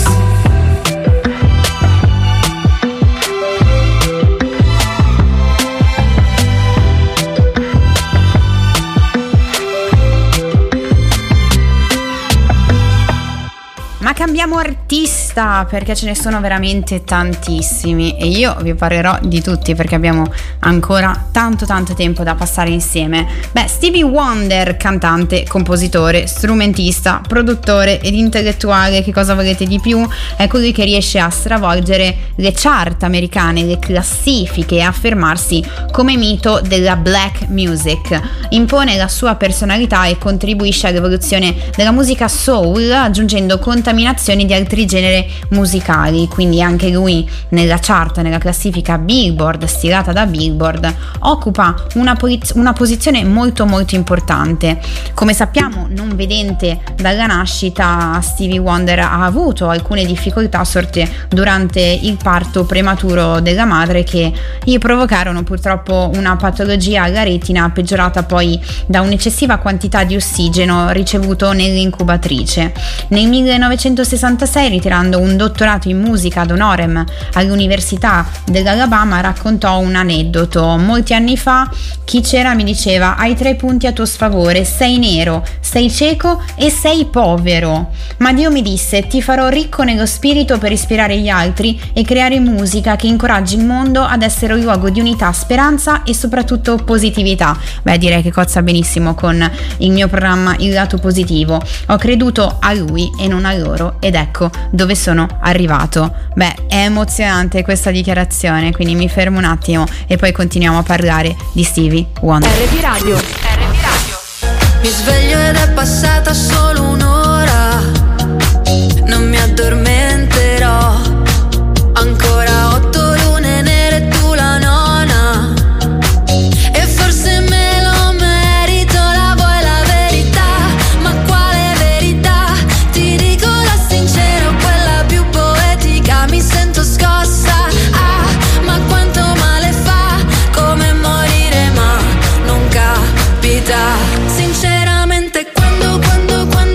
Ma cambiamo artista, perché ce ne sono veramente tantissimi e io vi parlerò di tutti perché abbiamo ancora tanto tempo da passare insieme. Stevie Wonder, cantante, compositore, strumentista, produttore ed intellettuale, che cosa volete di più? È colui che riesce a stravolgere le chart americane, le classifiche e affermarsi come mito della black music. Impone la sua personalità e contribuisce all'evoluzione della musica soul, aggiungendo contaminazioni canzoni di altri generi musicali, quindi anche lui nella chart, nella classifica Billboard stilata da Billboard, occupa una posizione molto molto importante. Come sappiamo, non vedente dalla nascita, Stevie Wonder ha avuto alcune difficoltà sorte durante il parto prematuro della madre, che gli provocarono purtroppo una patologia alla retina, peggiorata poi da un'eccessiva quantità di ossigeno ricevuto nell'incubatrice. Nel 1966, ritirando un dottorato in musica ad honorem all'Università dell'Alabama, raccontò un aneddoto. Molti anni fa chi c'era mi diceva: hai 3 punti a tuo sfavore, sei nero, sei cieco e sei povero, ma Dio mi disse: ti farò ricco nello spirito per ispirare gli altri e creare musica che incoraggi il mondo ad essere un luogo di unità, speranza e soprattutto positività. Beh, direi che cozza benissimo con il mio programma Il Lato Positivo. Ho creduto a lui e non a loro, ed ecco dove sono arrivato. Beh, è emozionante questa dichiarazione, quindi mi fermo un attimo e poi continuiamo a parlare di Stevie Wonder. RP Radio. Mi sveglio ed è passata solo un'ora, non mi addormenterò. Ancora 8 lune nere, tu la nona, e forse me lo merito. La vuoi la verità? Ma quale verità? Ti dico la sincera, quella più poetica. Mi sento scossa, ma quanto male fa, come morire ma non capita. Sinceramente quando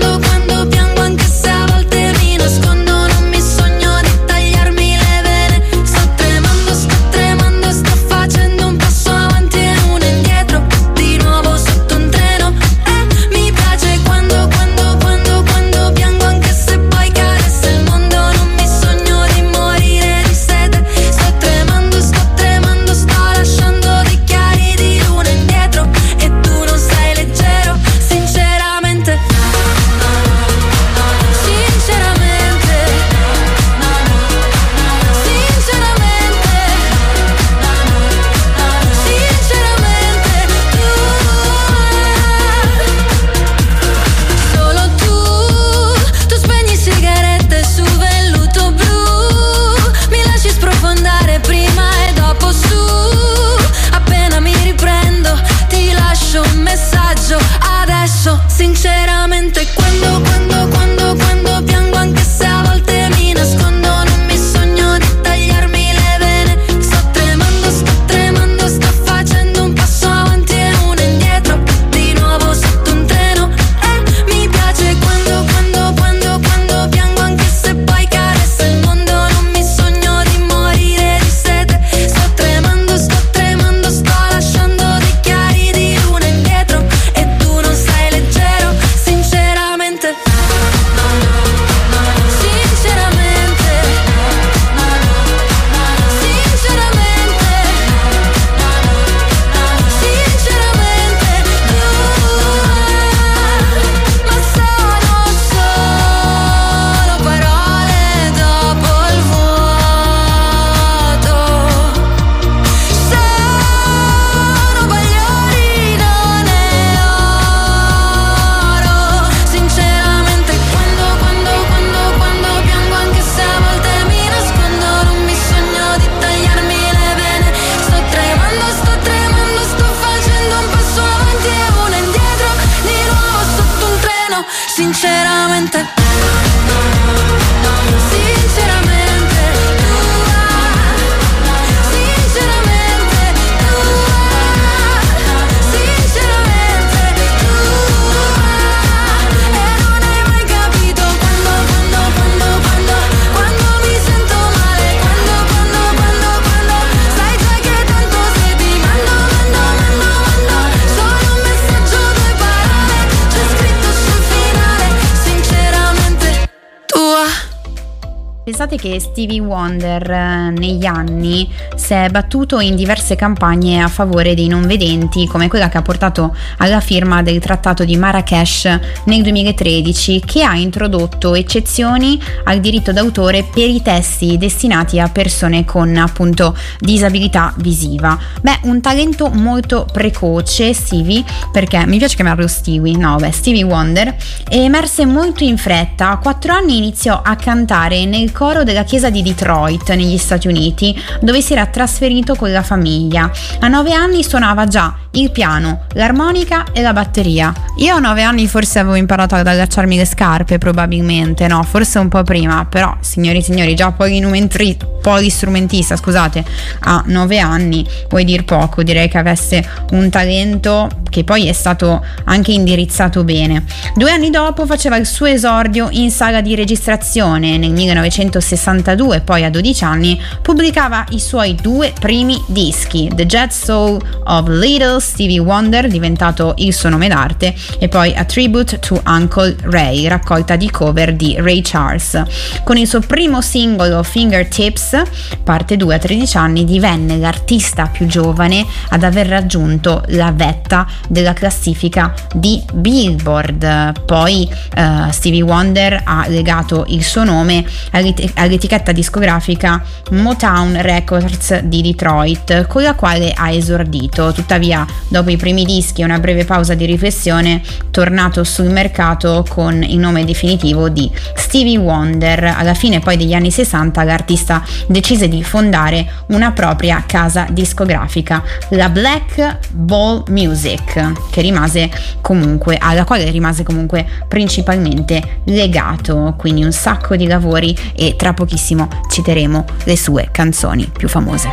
Pensate che Stevie Wonder negli anni si è battuto in diverse campagne a favore dei non vedenti, come quella che ha portato alla firma del Trattato di Marrakesh nel 2013, che ha introdotto eccezioni al diritto d'autore per i testi destinati a persone con appunto disabilità visiva. Beh, un talento molto precoce Stevie, perché mi piace chiamarlo Stevie Wonder, emerse molto in fretta. A 4 anni iniziò a cantare nel coro della chiesa di Detroit negli Stati Uniti, dove si era trasferito con la famiglia. A 9 anni suonava già il piano, l'armonica e la batteria. Io a 9 anni forse avevo imparato ad allacciarmi le scarpe, probabilmente, no, forse un po' prima, però signori, già polistrumentista, scusate, a 9 anni, vuoi dir poco, direi che avesse un talento che poi è stato anche indirizzato bene. 2 anni dopo faceva il suo esordio in sala di registrazione nel 1962, poi a 12 anni pubblicava i suoi 2 primi dischi, The Jazz Soul of Little Stevie Wonder, diventato il suo nome d'arte, e poi A Tribute to Uncle Ray, raccolta di cover di Ray Charles. Con il suo primo singolo Fingertips, parte 2, a 13 anni divenne l'artista più giovane ad aver raggiunto la vetta della classifica di Billboard. Poi Stevie Wonder ha legato il suo nome all'etichetta discografica Motown Records di Detroit, con la quale ha esordito. Tuttavia, dopo i primi dischi e una breve pausa di riflessione, tornato sul mercato con il nome definitivo di Stevie Wonder. Alla fine poi degli anni 60 l'artista decise di fondare una propria casa discografica, la Black Ball Music, alla quale rimase comunque principalmente legato. Quindi un sacco di lavori, e tra pochissimo citeremo le sue canzoni più famose.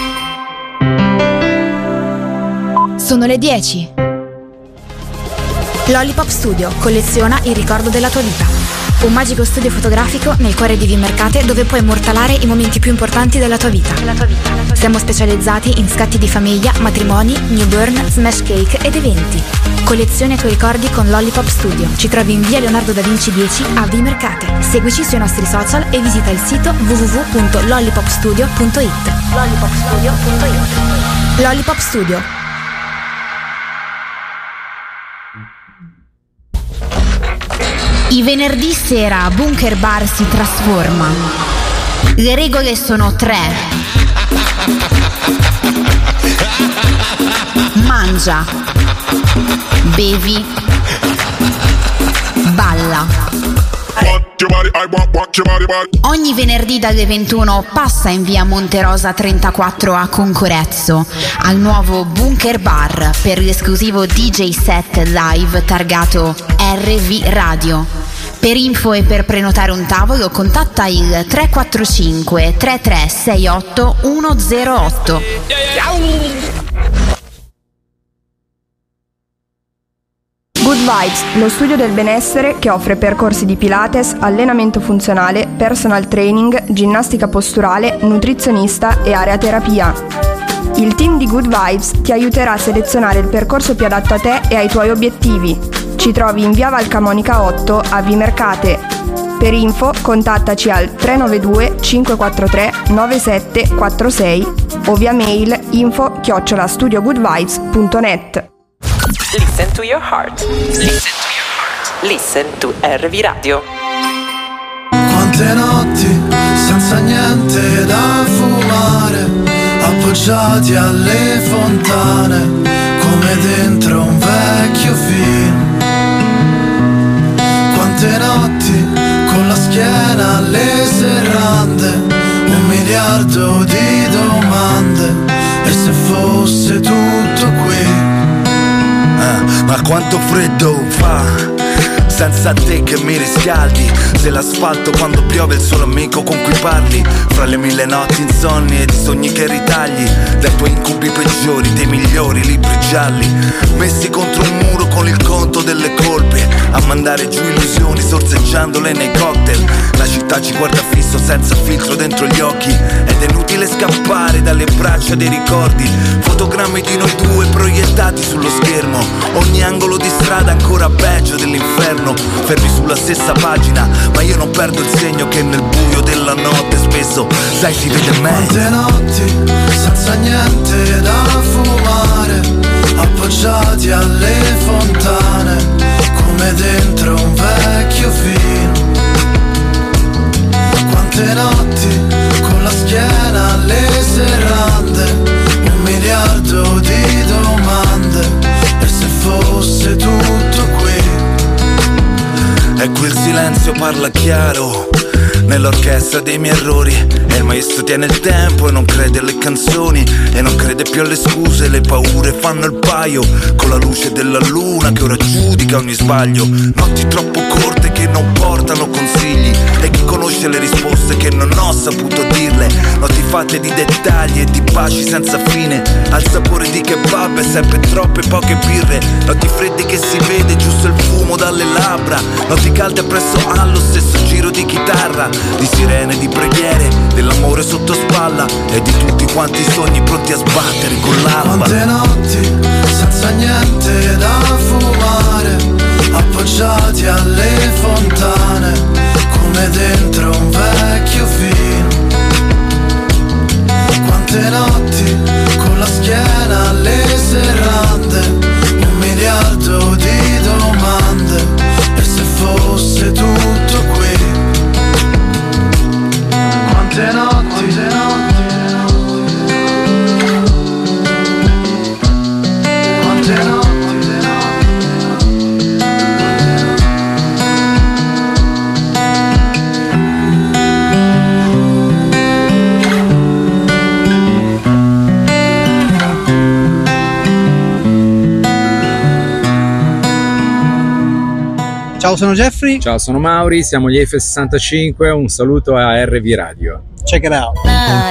Sono le 10. Lollipop Studio colleziona il ricordo della tua vita. Un magico studio fotografico nel cuore di Vimercate, dove puoi immortalare i momenti più importanti della tua vita. Siamo specializzati in scatti di famiglia, matrimoni, newborn, smash cake ed eventi. Colleziona i tuoi ricordi con Lollipop Studio. Ci trovi in via Leonardo da Vinci 10 a Vimercate. Seguici sui nostri social e visita il sito www.lollipopstudio.it. Lollipop Studio. I venerdì sera Bunker Bar si trasforma. Le regole sono 3. Mangia, bevi, balla. Ogni venerdì dalle 21 passa in via Monterosa 34 a Concorezzo al nuovo Bunker Bar per l'esclusivo DJ set live targato RV Radio. Per info e per prenotare un tavolo contatta il 345 3368 108. Good Vibes, lo studio del benessere che offre percorsi di Pilates, allenamento funzionale, personal training, ginnastica posturale, nutrizionista e area terapia. Il team di Good Vibes ti aiuterà a selezionare il percorso più adatto a te e ai tuoi obiettivi. Ci trovi in via Valcamonica 8 a Vimercate. Per info contattaci al 392 543 9746 o via mail info@studiogoodvibes.net. Listen to your heart. Listen to RV Radio. Quante notti senza niente da fumare, appoggiati alle fontane, come dentro un vecchio film. Quante notti con la schiena alle serrande, 1 miliardo di domande, e se fosse tutto qui. Ma quanto freddo fa senza te che mi riscaldi. Se l'asfalto quando piove è il solo amico con cui parli. Fra le 1000 notti insonni ed i sogni che ritagli dai tuoi incubi peggiori, dei migliori libri gialli, messi contro un muro con il conto delle colpe, a mandare giù illusioni sorseggiandole nei cocktail. La città ci guarda fisso senza filtro dentro gli occhi ed è inutile possibile scappare dalle braccia dei ricordi. Fotogrammi di noi due proiettati sullo schermo. Ogni angolo di strada ancora peggio dell'inferno. Fermi sulla stessa pagina, ma io non perdo il segno che nel buio della notte spesso, sai, si vede meglio. Quante notti senza niente da fumare, appoggiati alle fontane, come dentro un vecchio film. Quante notti con la schiena alle serrande, 1 miliardo di domande, e se fosse tutto qui. E quel silenzio parla chiaro nell'orchestra dei miei errori, e il maestro tiene il tempo e non crede alle canzoni, e non crede più alle scuse, le paure fanno il paio con la luce della luna che ora giudica ogni sbaglio. Notti troppo corte che non portano consigli, e chi conosce le risposte che non ho saputo dirle. Notti fatte di dettagli e di baci senza fine, al sapore di kebab e sempre troppe poche birre. Notti freddi che si vede giusto il fumo dalle labbra, notti calde presso allo stesso giro di chitarra, di sirene, di preghiere, dell'amore sotto spalla e di tutti quanti sogni pronti a sbattere con l'alba. Quante notti senza niente da fumare, appoggiati alle fontane, come dentro un vecchio film. Quante notti con la schiena alle serrande, 1 miliardo di domande, e se fosse tutto qui. Quante notti, quante notti. Ciao, sono Jeffrey. Ciao, sono Mauri, siamo gli F65, un saluto a RV Radio. Check it out.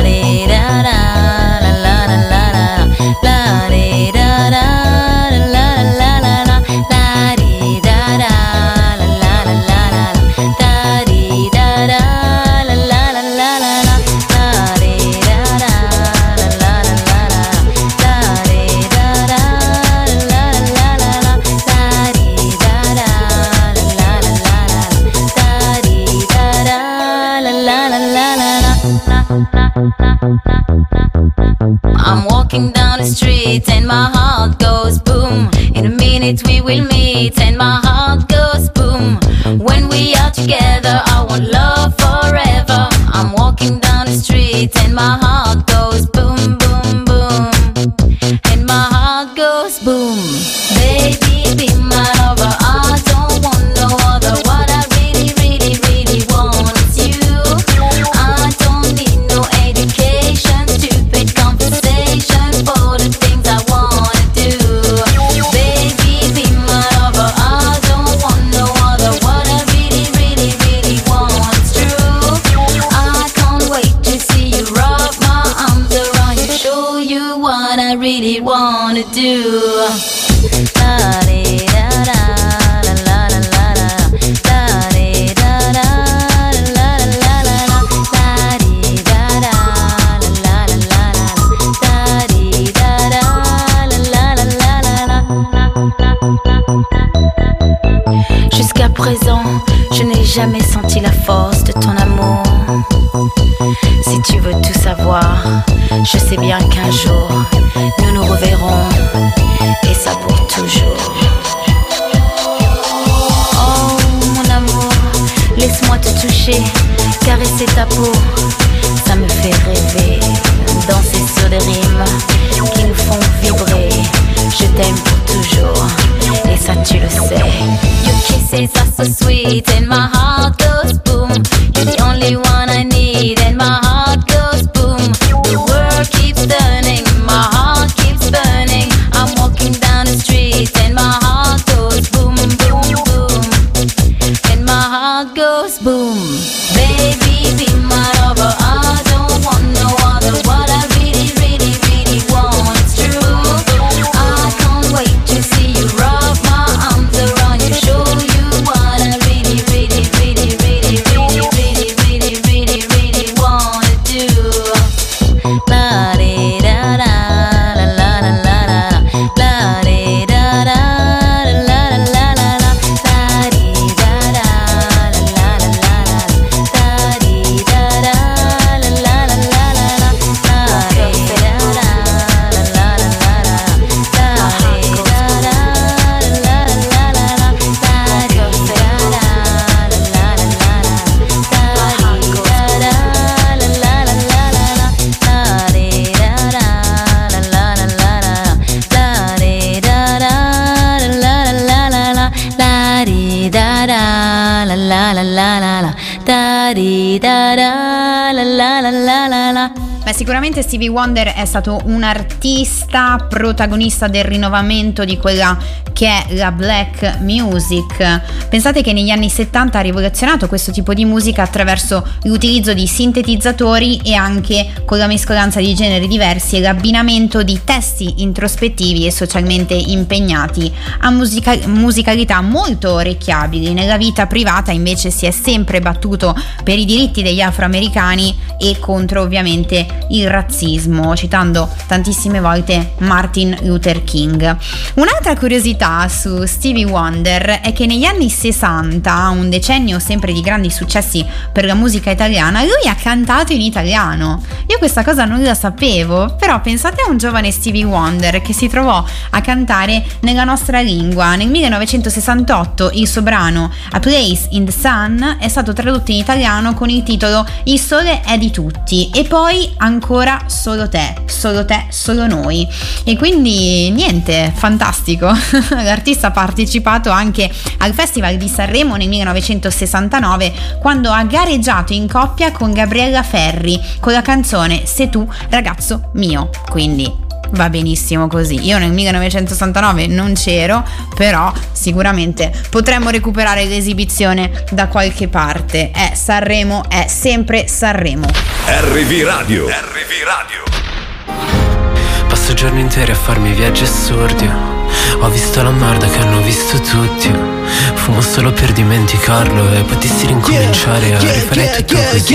I'm walking down the street and my heart goes boom. In a minute we will meet and my heart goes boom. When we are together I want love forever. I'm walking down the street and my heart goes boom, boom, boom. And my heart goes boom. Baby, be my lover, I don't want no other. What I really, really, really want is you. I don't need no education, stupid conversation for the things I wanna do. Baby, be my lover, I don't want no other. What I really, really, really want is true. I can't wait to see you wrap my arms around you, show you what I really wanna do. Jusqu'à présent, je n'ai jamais senti la force de ton amour. Si tu veux tout savoir, je sais bien qu'un jour, nous nous reverrons, et ça pour toujours. Oh mon amour, laisse-moi te toucher, caresser ta peau, ça me fait rêver, danser sur des rimes qui nous font vibrer. Je t'aime pour toujours, et ça tu le sais. Your kisses are so sweet and my heart goes boom. You're the only one I need and my heart goes boom. The world keeps turning, my heart keeps burning. I'm walking down the street and my heart goes boom, boom, boom. And my heart goes boom. Baby, be my lover, Beh, sicuramente Stevie Wonder è stato un artista protagonista del rinnovamento di quella che è la black music. Pensate che negli anni 70 ha rivoluzionato questo tipo di musica attraverso l'utilizzo di sintetizzatori e anche con la mescolanza di generi diversi e l'abbinamento di testi introspettivi e socialmente impegnati a musicalità molto orecchiabili. Nella vita privata invece si è sempre battuto per i diritti degli afroamericani e contro ovviamente il razzismo, citando tantissime volte Martin Luther King. Un'altra curiosità su Stevie Wonder è che negli anni 60, un decennio sempre di grandi successi per la musica italiana, lui ha cantato in italiano. Io questa cosa non la sapevo, però pensate a un giovane Stevie Wonder che si trovò a cantare nella nostra lingua. Nel 1968 il suo brano A Place in the Sun è stato tradotto in italiano con il titolo Il sole è di tutti e poi ancora solo te, solo noi. E quindi niente, fantastico. L'artista ha partecipato anche al Festival di Sanremo nel 1969 quando ha gareggiato in coppia con Gabriella Ferri con la canzone Sei tu ragazzo mio, quindi va benissimo così. Io nel 1969 non c'ero, però sicuramente potremmo recuperare l'esibizione da qualche parte. Sanremo è sempre Sanremo. RV Radio. Passo giorni interi a farmi viaggi assurdi. Ho visto la merda che hanno visto tutti. Fumo solo per dimenticarlo e potessi ricominciare a rifare tutto così.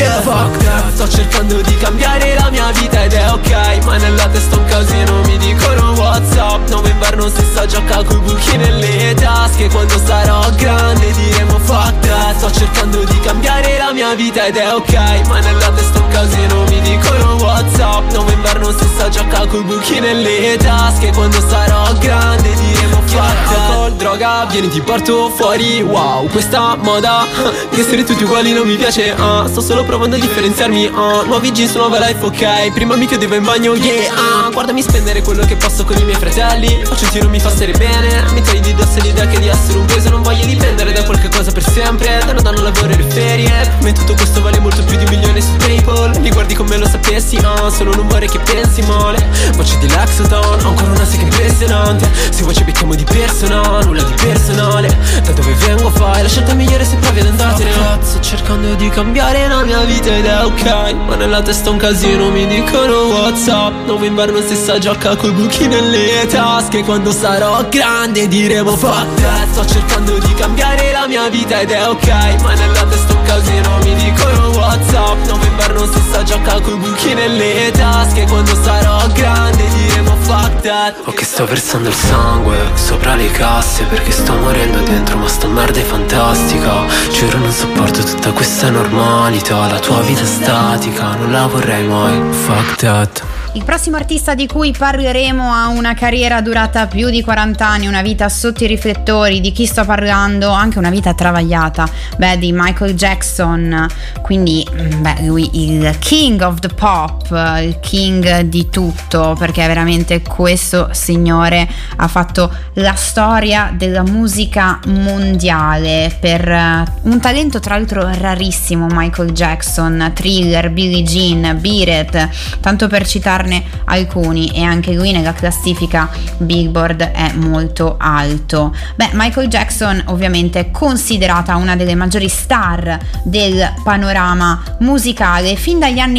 Sto cercando di cambiare la mia vita ed è ok, ma nella testa un casino, mi dicono WhatsApp. Nuovo inverno, stessa giacca coi buchi nelle tasche. Quando sarò grande diremo fuck that. Sto cercando di cambiare la mia vita ed è ok, ma nella testa un casino, mi dicono WhatsApp. Nuovo inverno, stessa giacca coi buchi nelle tasche. Quando sarò grande diremo fuck that. Alcol, droga, vieni ti porto fuori. Wow, questa moda di essere tutti uguali non mi piace. Sto solo provando a differenziarmi. Nuovi jeans, nuova life, ok. Prima mi chiudevo in bagno, yeah. Guardami spendere quello che posso con i miei fratelli. Faccio un tiro, mi fa stare bene. Mi togli di dosso l'idea che di essere un peso. Non voglio dipendere da qualche cosa per sempre. Danno lavoro e le ferie. Per me tutto questo vale molto più di milioni su PayPal. Mi guardi come lo sapessi, solo non vorrei che pensi male. Faccio di Lexoton, ho ancora una sick impressionante. Se vuoi ci becchiamo di persona, nulla di personale. Da dove vengo fai la scelta migliore se provi ad andartene. Sto cercando di cambiare la mia vita ed è ok, ma nella testa un casino, mi dicono WhatsApp. Nuovo inverno, stessa giacca coi buchi nelle tasche. Quando sarò grande diremo fuck that. Sto cercando di cambiare la mia vita ed è ok, ma nella testa un casino, mi dicono WhatsApp. Nuovo inverno, stessa giacca coi buchi nelle tasche. Quando sarò grande diremo fuck that. Ho che sto versando il sangue sopra le casse perché sto morendo dentro, ma sta merda è fantastica. Giuro non sopporto tutta questa normalità. La tua vita è statica, non la vorrei mai. Fuck that. Il prossimo artista di cui parleremo ha una carriera durata più di 40 anni, una vita sotto i riflettori. Di chi sto parlando? Anche una vita travagliata. Di Michael Jackson. Quindi, lui il king of the pop, il king di tutto, perché veramente questo signore ha fatto la storia della musica mondiale per un talento tra l'altro rarissimo. Michael Jackson, Thriller, Billie Jean, Beat It, tanto per citarne alcuni, e anche lui nella classifica Billboard è molto alto. Michael Jackson ovviamente è considerata una delle maggiori star del panorama musicale fin dagli anni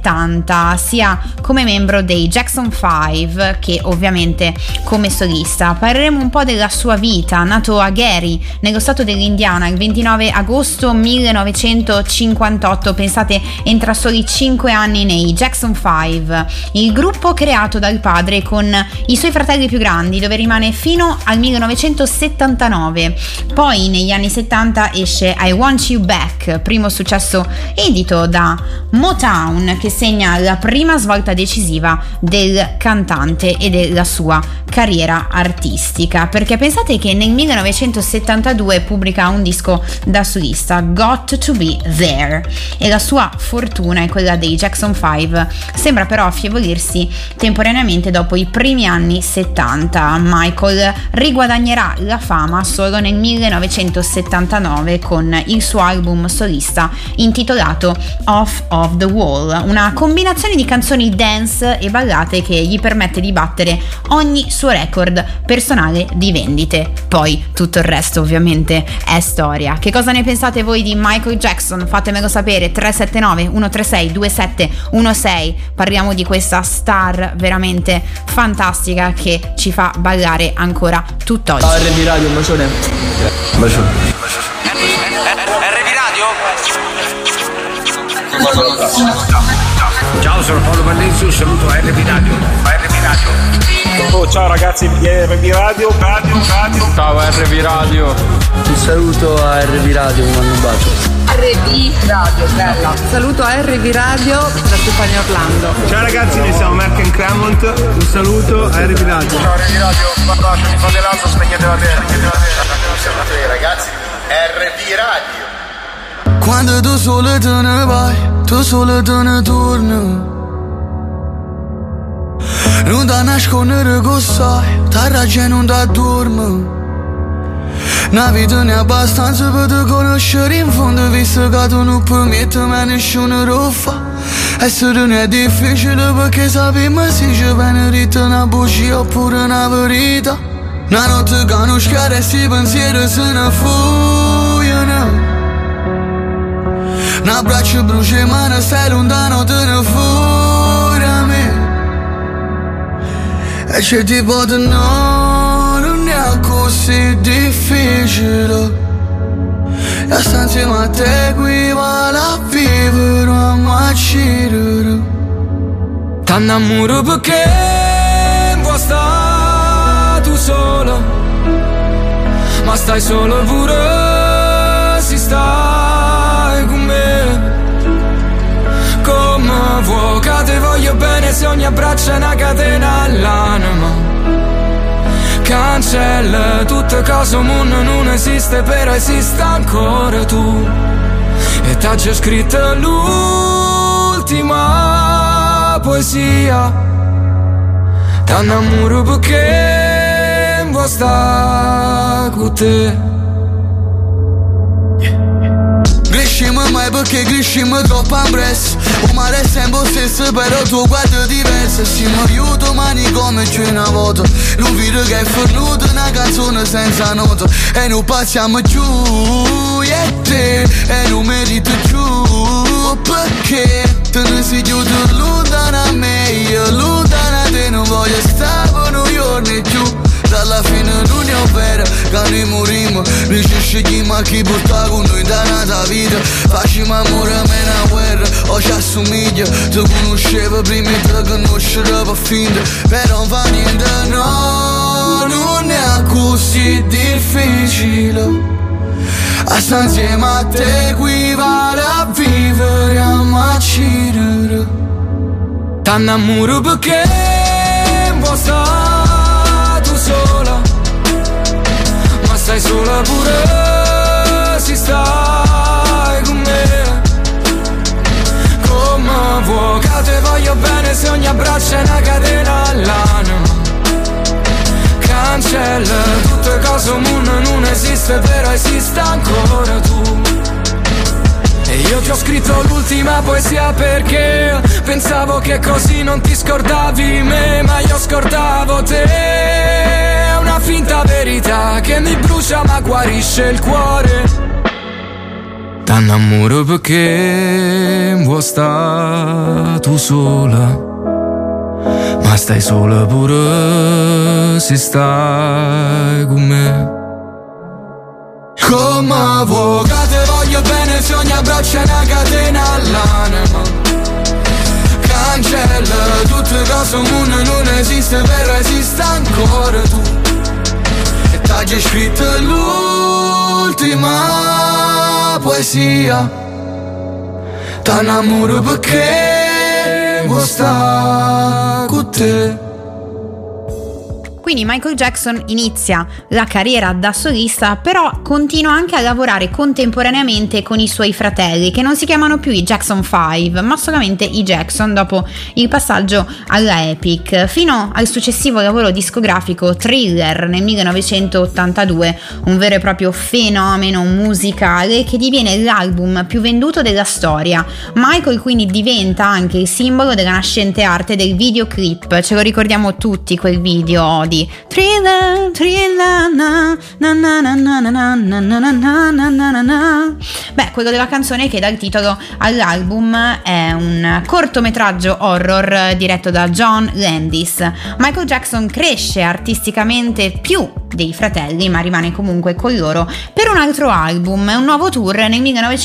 70, sia come membro dei Jackson 5 che ovviamente come solista. Parleremo un po' della sua vita. Nato a Gary, nello stato dell'Indiana, il 29 agosto 1958, pensate, entra soli 5 anni nei Jackson 5, il gruppo creato dal padre con i suoi fratelli più grandi, dove rimane fino al 1979. Poi negli anni 70 esce I Want You Back, primo successo edito da Motown, che segna la prima svolta decisiva del cantante e della sua carriera artistica, perché pensate che nel 1972 pubblica un disco da solista, Got to Be There, e la sua fortuna e quella dei Jackson 5 sembra però affievolire esaurirsi temporaneamente dopo i primi anni 70. Michael riguadagnerà la fama solo nel 1979 con il suo album solista intitolato Off of the Wall, una combinazione di canzoni dance e ballate che gli permette di battere ogni suo record personale di vendite. Poi tutto il resto ovviamente è storia. Che cosa ne pensate voi di Michael Jackson? Fatemelo sapere, 379 136 2716. Parliamo di questa star veramente fantastica che ci fa ballare ancora tutt'oggi. RB Radio, un bacione. Un bacione. RB Radio? Ciao, sono Paolo Vallenzio, saluto a RB Radio. Oh, ciao ragazzi di RB Radio. Ciao RB Radio. Un saluto a RB Radio, vi mando un bacio. RB Radio, bella. Saluto a RB Radio da Stefania Orlando. Ciao ragazzi, noi siamo Mark and Cremont. Un saluto a RB Radio. Ciao RB Radio, un bacio di Fadelato, spegnete la terra. Ragazzi, RB Radio. Quando tu solo te ne vai, tu solo te ne torni. Non da nascondere che sai, t'arraggia non da dormi. Una vita ne abbastanza per te conoscere in fondo, visto che tu non permetti a nessuno lo fa. Essere non è difficile perché sappiamo se ci viene detta una bugia oppure una verità. Una notte che non schiara e si pensieri se ne fuggono. Un abbraccio brucia ma non stai lontano, te ne fuori a me. E c'è tipo di no, non è così difficile. E sta insieme a te qui vale a vivere, a macirere. T'annamoro perché vuoi stare tu solo, ma stai solo pure se stai con me. Come vuoi che te voglio bene se ogni abbraccio è una catena all'anima. Cancella tutte cose, un mondo non esiste, però esiste ancora tu. E t'ha già scritto l'ultima poesia. T'annamoro perché vuoi stare con te. Crescimo mai perché crescimo troppo ampresso. O mare è sempre lo stesso però tuo guardo è diverso. Siamo aiuto mani come c'è una volta. Non vedo che è fornuto una canzone senza nota. E non passiamo giù e te. E non merito giù perché te ne sei chiuso lontano a me. Io lontano a te non voglio stare per noi giorni giù. Dalla fine non è vera, che noi morimmo. Noi ci scegliamo a chi porta con noi da nata vita. Facciamo amore a me una guerra, o ci assomiglia. Ti conoscevo prima di te conoscere per finta. Però non fa niente, no, non è così difficile. A sta insieme a te qui vale a vivere, a macirere. T'annamoro perché vuoi stare sola, ma stai sola pure se stai con me. Come vuoi che te voglio bene se ogni abbraccio è una catena all'anima. Cancella tutte cose, un mondo non esiste, però esiste ancora tu. E io ti ho scritto l'ultima poesia perché pensavo che così non ti scordavi me, ma io scordavo te. È una finta verità che mi brucia ma guarisce il cuore. T'annamoro perché vuoi stare tu sola, ma stai sola pure se stai con me. Come vuoi che te voglio bene se ogni abbraccio è una catena all'anima. Cancella tutte cose, un mondo non esiste, però esiste ancora tu. E t'ha già scritto l'ultima poesia. T'annamoro perché vuoi stare con te. Quindi Michael Jackson inizia la carriera da solista, però continua anche a lavorare contemporaneamente con i suoi fratelli, che non si chiamano più i Jackson 5, ma solamente i Jackson, dopo il passaggio alla Epic, fino al successivo lavoro discografico Thriller nel 1982, un vero e proprio fenomeno musicale che diviene l'album più venduto della storia. Michael quindi diventa anche il simbolo della nascente arte del videoclip. Ce lo ricordiamo tutti quel video di Thriller, Thriller, na na na na na na na na na na na. Beh, quello della canzone che dà il titolo all'album è un cortometraggio horror diretto da John Landis. Michael Jackson cresce artisticamente più dei fratelli, ma rimane comunque con loro per un altro album, un nuovo tour nel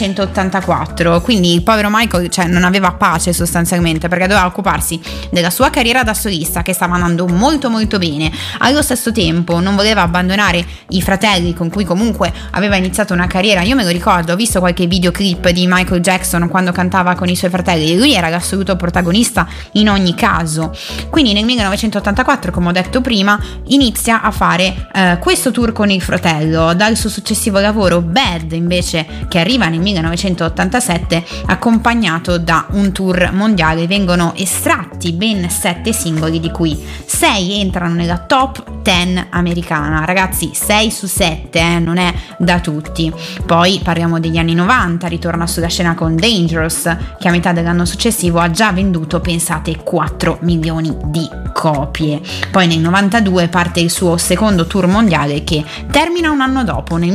1984. Quindi il povero Michael, non aveva pace sostanzialmente, perché doveva occuparsi della sua carriera da solista, che stava andando molto molto bene. Allo stesso tempo non voleva abbandonare i fratelli, con cui comunque aveva iniziato una carriera. Io me lo ricordo, ho visto qualche videoclip di Michael Jackson quando cantava con i suoi fratelli, e lui era l'assoluto protagonista in ogni caso. Quindi nel 1984, come ho detto prima, inizia a fare questo tour con il fratello. Dal suo successivo lavoro Bad, invece, che arriva nel 1987, accompagnato da un tour mondiale, vengono estratti ben 7 singoli, di cui 6 entrano nella top 10 americana. Ragazzi, 6 su 7 non è da tutti. Poi parliamo degli anni 90, ritorna sulla scena con Dangerous, che a metà dell'anno successivo ha già venduto, pensate, 4 milioni di copie. Poi nel 92 parte il suo secondo tour mondiale, che termina un anno dopo, nel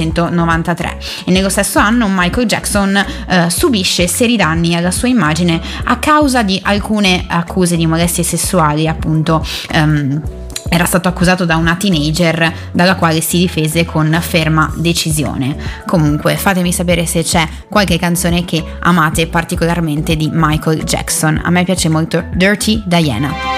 1993, e nello stesso anno Michael Jackson subisce seri danni alla sua immagine a causa di alcune accuse di molestie sessuali. Appunto era stato accusato da una teenager, dalla quale si difese con ferma decisione. Comunque fatemi sapere se c'è qualche canzone che amate particolarmente di Michael Jackson. A me piace molto Dirty Diana.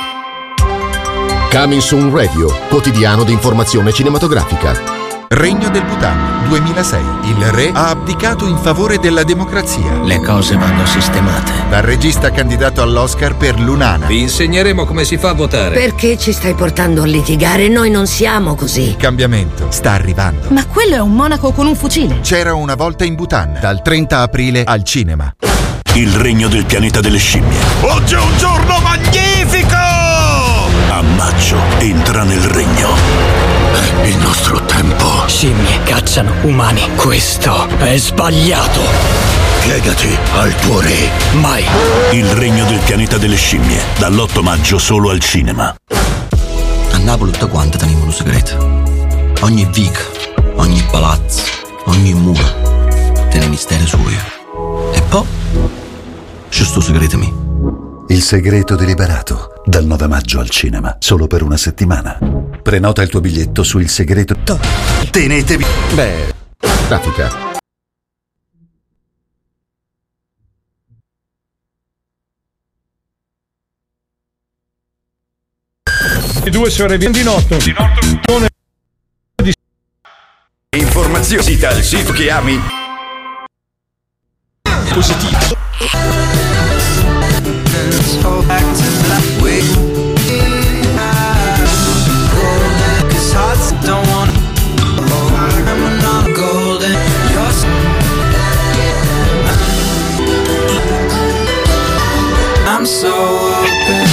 Coming Soon Radio, quotidiano di informazione cinematografica. Regno del Bhutan, 2006. Il re ha abdicato in favore della democrazia. Le cose vanno sistemate. Dal regista candidato all'Oscar per Lunana. Vi insegneremo come si fa a votare. Perché ci stai portando a litigare? Noi non siamo così. Il cambiamento sta arrivando. Ma quello è un monaco con un fucile. C'era una volta in Bhutan, dal 30 aprile al cinema. Il regno del pianeta delle scimmie. Oggi è un giorno magnifico! A maggio entra nel regno. È il nostro tempo. Scimmie cacciano umani. Questo è sbagliato. Piegati al tuo re. Mai. Il regno del pianeta delle scimmie. Dall'8 maggio solo al cinema. A Napoli tutta quanta tenevano un segreto. Ogni vica, ogni palazzo, ogni muro tiene misteri suoi. E poi c'è sto segreto mio. Il segreto deliberato, dal 9 maggio al cinema, solo per una settimana. Prenota il tuo biglietto su Il Segreto. Tenetevi. Beh, traffica. I due sopravviventi di notte. Informazioni sita il sito che ami. Positivo. I'm so open.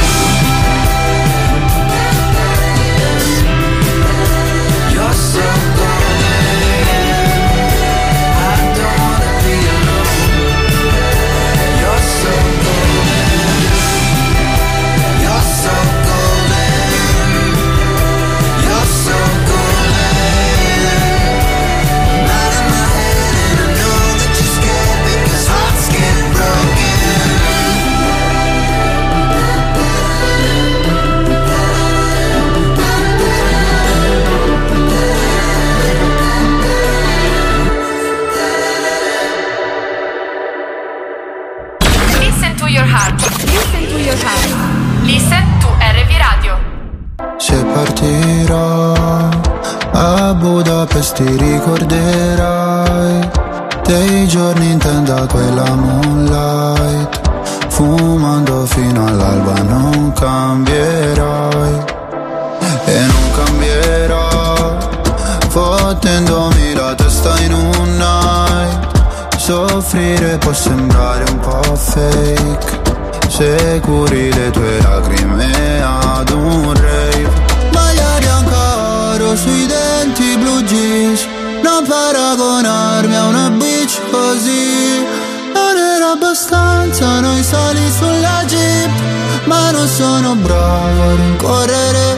You're so golden. I don't wanna be alone. You're so golden. You're so golden. You're so golden. I'm out of my head and I know that you're scared because hearts get broken. Listen to your heart. Listen to your heart. Listen to RV Radio. Se partirò a Budapest ti ricorderai dei giorni in tenda quella moonlight, fumando fino all'alba non cambierai. curi le tue lacrime ad un rave. Maglia bianca oro sui denti, blue jeans, non paragonarmi a una bitch così. Non era abbastanza noi sali sulla jeep, ma non sono bravo a rincorrere.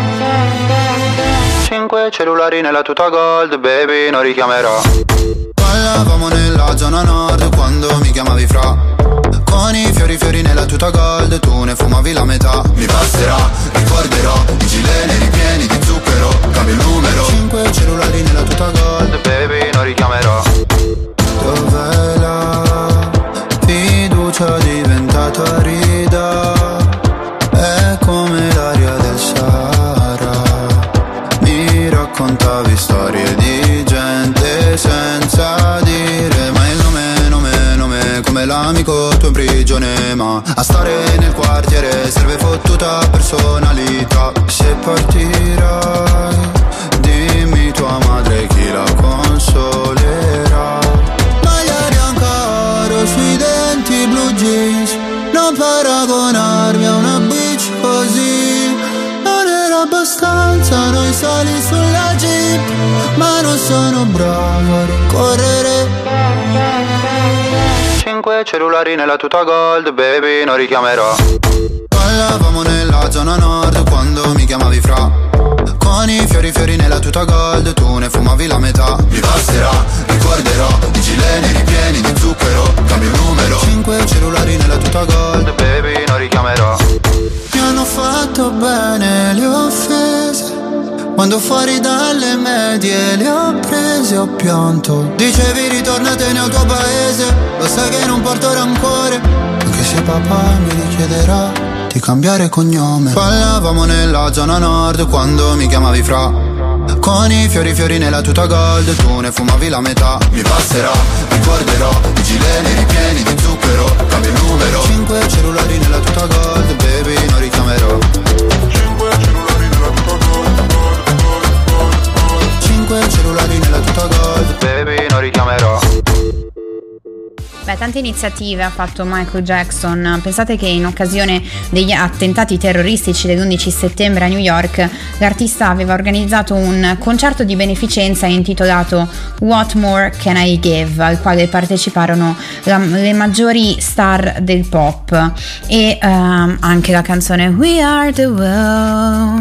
5 cellulari nella tuta gold, baby, non richiamerò. Ballavamo nella zona nord quando mi chiamavi fra. Con i fiori nella tuta gold, tu ne fumavi la metà. Mi passerà, ricorderò i gileni ripieni di zucchero. Cambio il numero. 5 cellulari nella tuta gold, baby, non richiamerò. Dov'è la fiducia diventata arida? È come l'aria del Sahara. Mi raccontavi storie di gente senza dire mai il nome, come l'amico tuo in prigione. Ma a stare nel quartiere serve fottuta personalità. Se partirai, dimmi tua madre chi la consolerà. Maglia bianca oro sui denti, blue jeans, non paragonarmi a una bitch così. Non era abbastanza noi sali sulla jeep, ma non sono bravo a rincorrere. 5 cellulari nella tuta gold, baby, non richiamerò. Ballavamo nella zona nord quando mi chiamavi fra. Con i fiori nella tuta gold, tu ne fumavi la metà. Mi passerà, ricorderò i gileni ripieni di zucchero. Cambio il numero. 5 cellulari nella tuta gold, baby, non richiamerò. Mi hanno fatto bene le offese, quando fuori dalle medie le ho prese, ho pianto. Dicevi ritornatene al tuo paese, lo sai che non porto rancore, anche se papà mi richiederà di cambiare cognome. Ballavamo nella zona nord quando mi chiamavi fra. Con i fiori nella tuta gold, tu ne fumavi la metà. Mi passerà, ricorderò i gileni ripieni di zucchero. Cambio il numero. 5 cellulari nella tuta gold, baby, non richiamerò. 5 cellulari nella tuta gold, 5 cellulari nella tuta gold, baby, non richiamerò. Beh, tante iniziative ha fatto Michael Jackson. Pensate che in occasione degli attentati terroristici dell'11 settembre a New York, l'artista aveva organizzato un concerto di beneficenza intitolato What More Can I Give, al quale parteciparono le maggiori star del pop e anche la canzone We Are the World,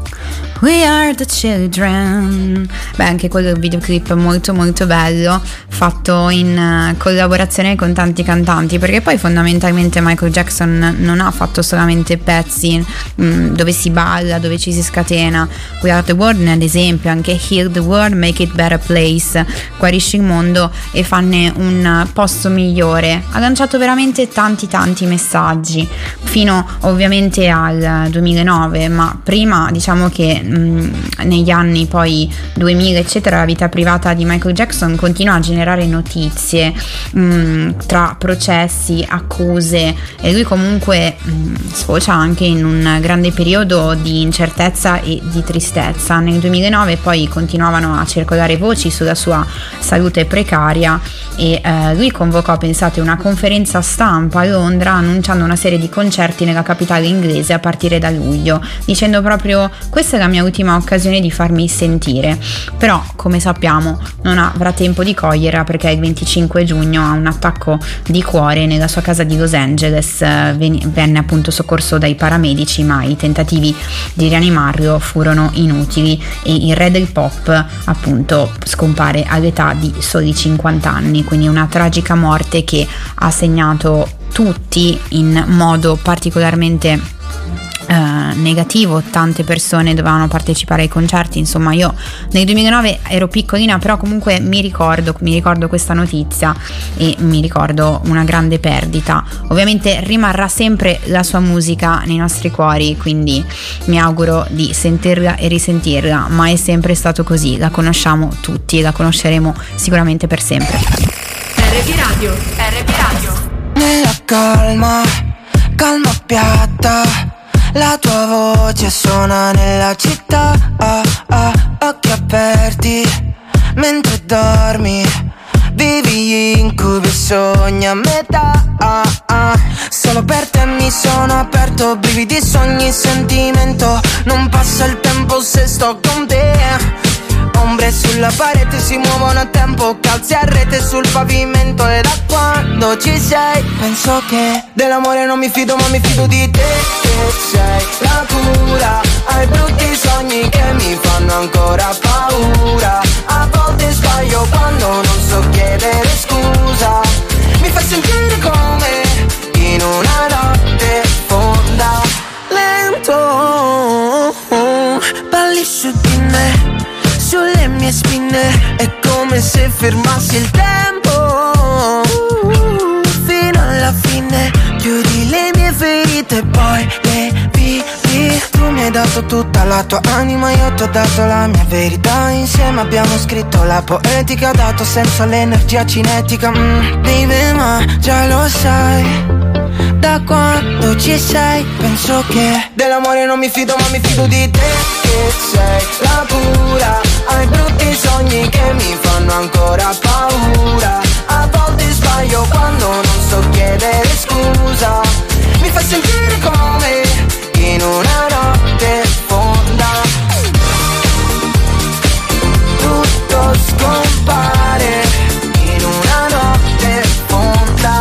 We Are the Children. Beh, anche quello è un videoclip molto molto bello, fatto in collaborazione con tanti cantanti, perché poi fondamentalmente Michael Jackson non ha fatto solamente pezzi dove si balla, dove ci si scatena. We Are the World, ad esempio, anche Heal the World, Make it Better Place, guarisci il mondo e fanne un posto migliore. Ha lanciato veramente tanti messaggi fino ovviamente al 2009, ma prima diciamo che negli anni poi 2000 eccetera la vita privata di Michael Jackson continua a generare notizie tra processi, accuse, e lui comunque sfocia anche in un grande periodo di incertezza e di tristezza. Nel 2009 poi continuavano a circolare voci sulla sua salute precaria e lui convocò, pensate, una conferenza stampa a Londra annunciando una serie di concerti nella capitale inglese a partire da luglio, dicendo proprio: questa è la mia ultima occasione di farmi sentire. Però, come sappiamo, non avrà tempo di coglierla, perché il 25 giugno ha un attacco di cuore nella sua casa di Los Angeles. Venne appunto soccorso dai paramedici, ma i tentativi di rianimarlo furono inutili e il re del pop appunto scompare all'età di soli 50 anni, quindi una tragica morte che ha segnato tutti in modo particolarmente negativo. Tante persone dovevano partecipare ai concerti, insomma. Io nel 2009 ero piccolina, però comunque mi ricordo questa notizia e mi ricordo una grande perdita. Ovviamente rimarrà sempre la sua musica nei nostri cuori, quindi mi auguro di sentirla e risentirla, ma è sempre stato così, la conosciamo tutti e la conosceremo sicuramente per sempre. RB Radio. Nella calma piatta, la tua voce suona nella città, occhi aperti mentre dormi, vivi gli incubi e sogni a metà, Solo per te mi sono aperto, brividi, sogni, sentimento. Non passa il tempo se sto con te. Ombre sulla parete si muovono a tempo, calzi a rete sul pavimento. E da quando ci sei penso che dell'amore non mi fido ma mi fido di te. Che sei la cura ai brutti sogni che mi fanno ancora paura. A volte sbaglio quando non so chiedere scusa. Mi fai sentire come in una notte fonda. Lento, balli su di me, sulle mie spine, è come se fermassi il tempo. Fino alla fine, chiudi le mie ferite e poi le vivi. Tu mi hai dato tutta la tua anima, io ti ho dato la mia verità. Insieme abbiamo scritto la poetica, dato senso all'energia cinetica. Baby, ma già lo sai, da quando ci sei penso che dell'amore non mi fido ma mi fido di te. Che sei la cura ai brutti sogni che mi fanno ancora paura. A volte sbaglio quando non so chiedere scusa. Mi fai sentire come in una notte fonda. Tutto scompare in una notte fonda.